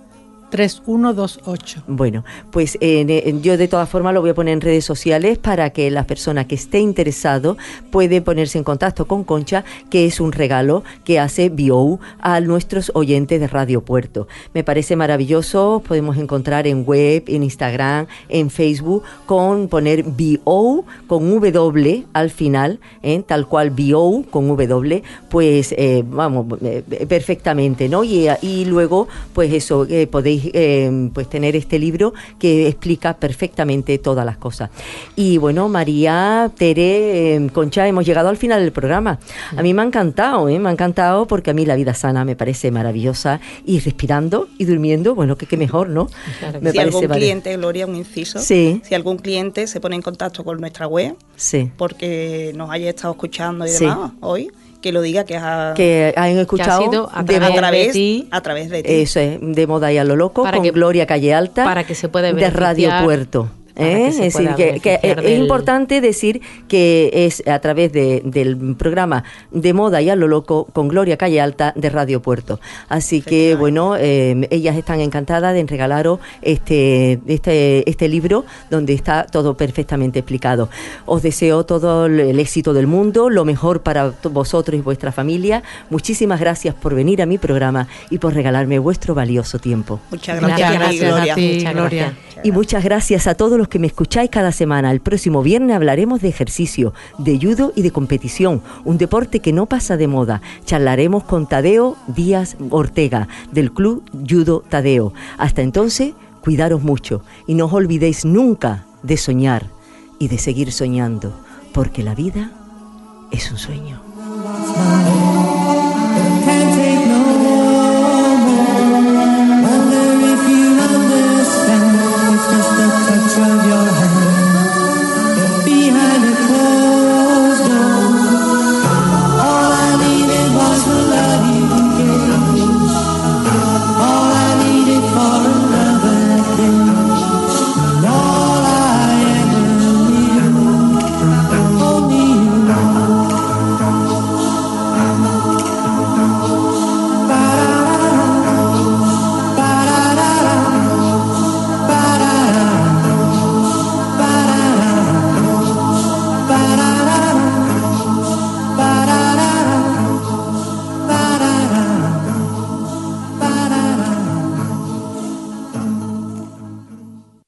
tres uno dos ocho. Bueno, pues eh, yo de todas formas lo voy a poner en redes sociales para que la persona que esté interesado puede ponerse en contacto con Concha, que es un regalo que hace Bio a nuestros oyentes de Radio Puerto. Me parece maravilloso, podemos encontrar en web, en Instagram, en Facebook, con poner Bio con W al final, ¿eh? tal cual Bio con W, pues eh, vamos, eh, perfectamente, ¿no? Y, y luego, pues eso, eh, podéis Eh, pues tener este libro que explica perfectamente todas las cosas. Y bueno, María, Tere, eh, Concha, hemos llegado al final del programa. A mí me ha encantado, ¿eh? me ha encantado porque a mí la vida sana me parece maravillosa y respirando y durmiendo, bueno, que qué mejor, ¿no? Claro, me si parece algún vale. cliente, Gloria, un inciso, sí. si algún cliente se pone en contacto con nuestra web, sí. porque nos haya estado escuchando y sí. demás hoy, que lo diga, que, ha, que han escuchado que ha sido a, de, través a, través, de ti, a través de ti. Eso es, de Moda y a lo loco, para con que, Gloria Calle Alta, para que se pueda de Radio Puerto. ¿Eh? Que es decir, que, que es del... importante decir que es a través de, del programa de Moda y a lo loco con Gloria Calle Alta de Radio Puerto. Así que bueno, eh, ellas están encantadas de regalaros este, este, este libro donde está todo perfectamente explicado. Os deseo todo el éxito del mundo, lo mejor para vosotros y vuestra familia. Muchísimas gracias por venir a mi programa y por regalarme vuestro valioso tiempo. Muchas gracias, muchas gracias Gloria. a ti, Muchas Gloria. Gracias. Y muchas gracias a todos los que me escucháis cada semana. El próximo viernes hablaremos de ejercicio, de judo y de competición, un deporte que no pasa de moda. Charlaremos con Tadeo Díaz Ortega, del Club Judo Tadeo. Hasta entonces, cuidaros mucho y no os olvidéis nunca de soñar y de seguir soñando, porque la vida es un sueño.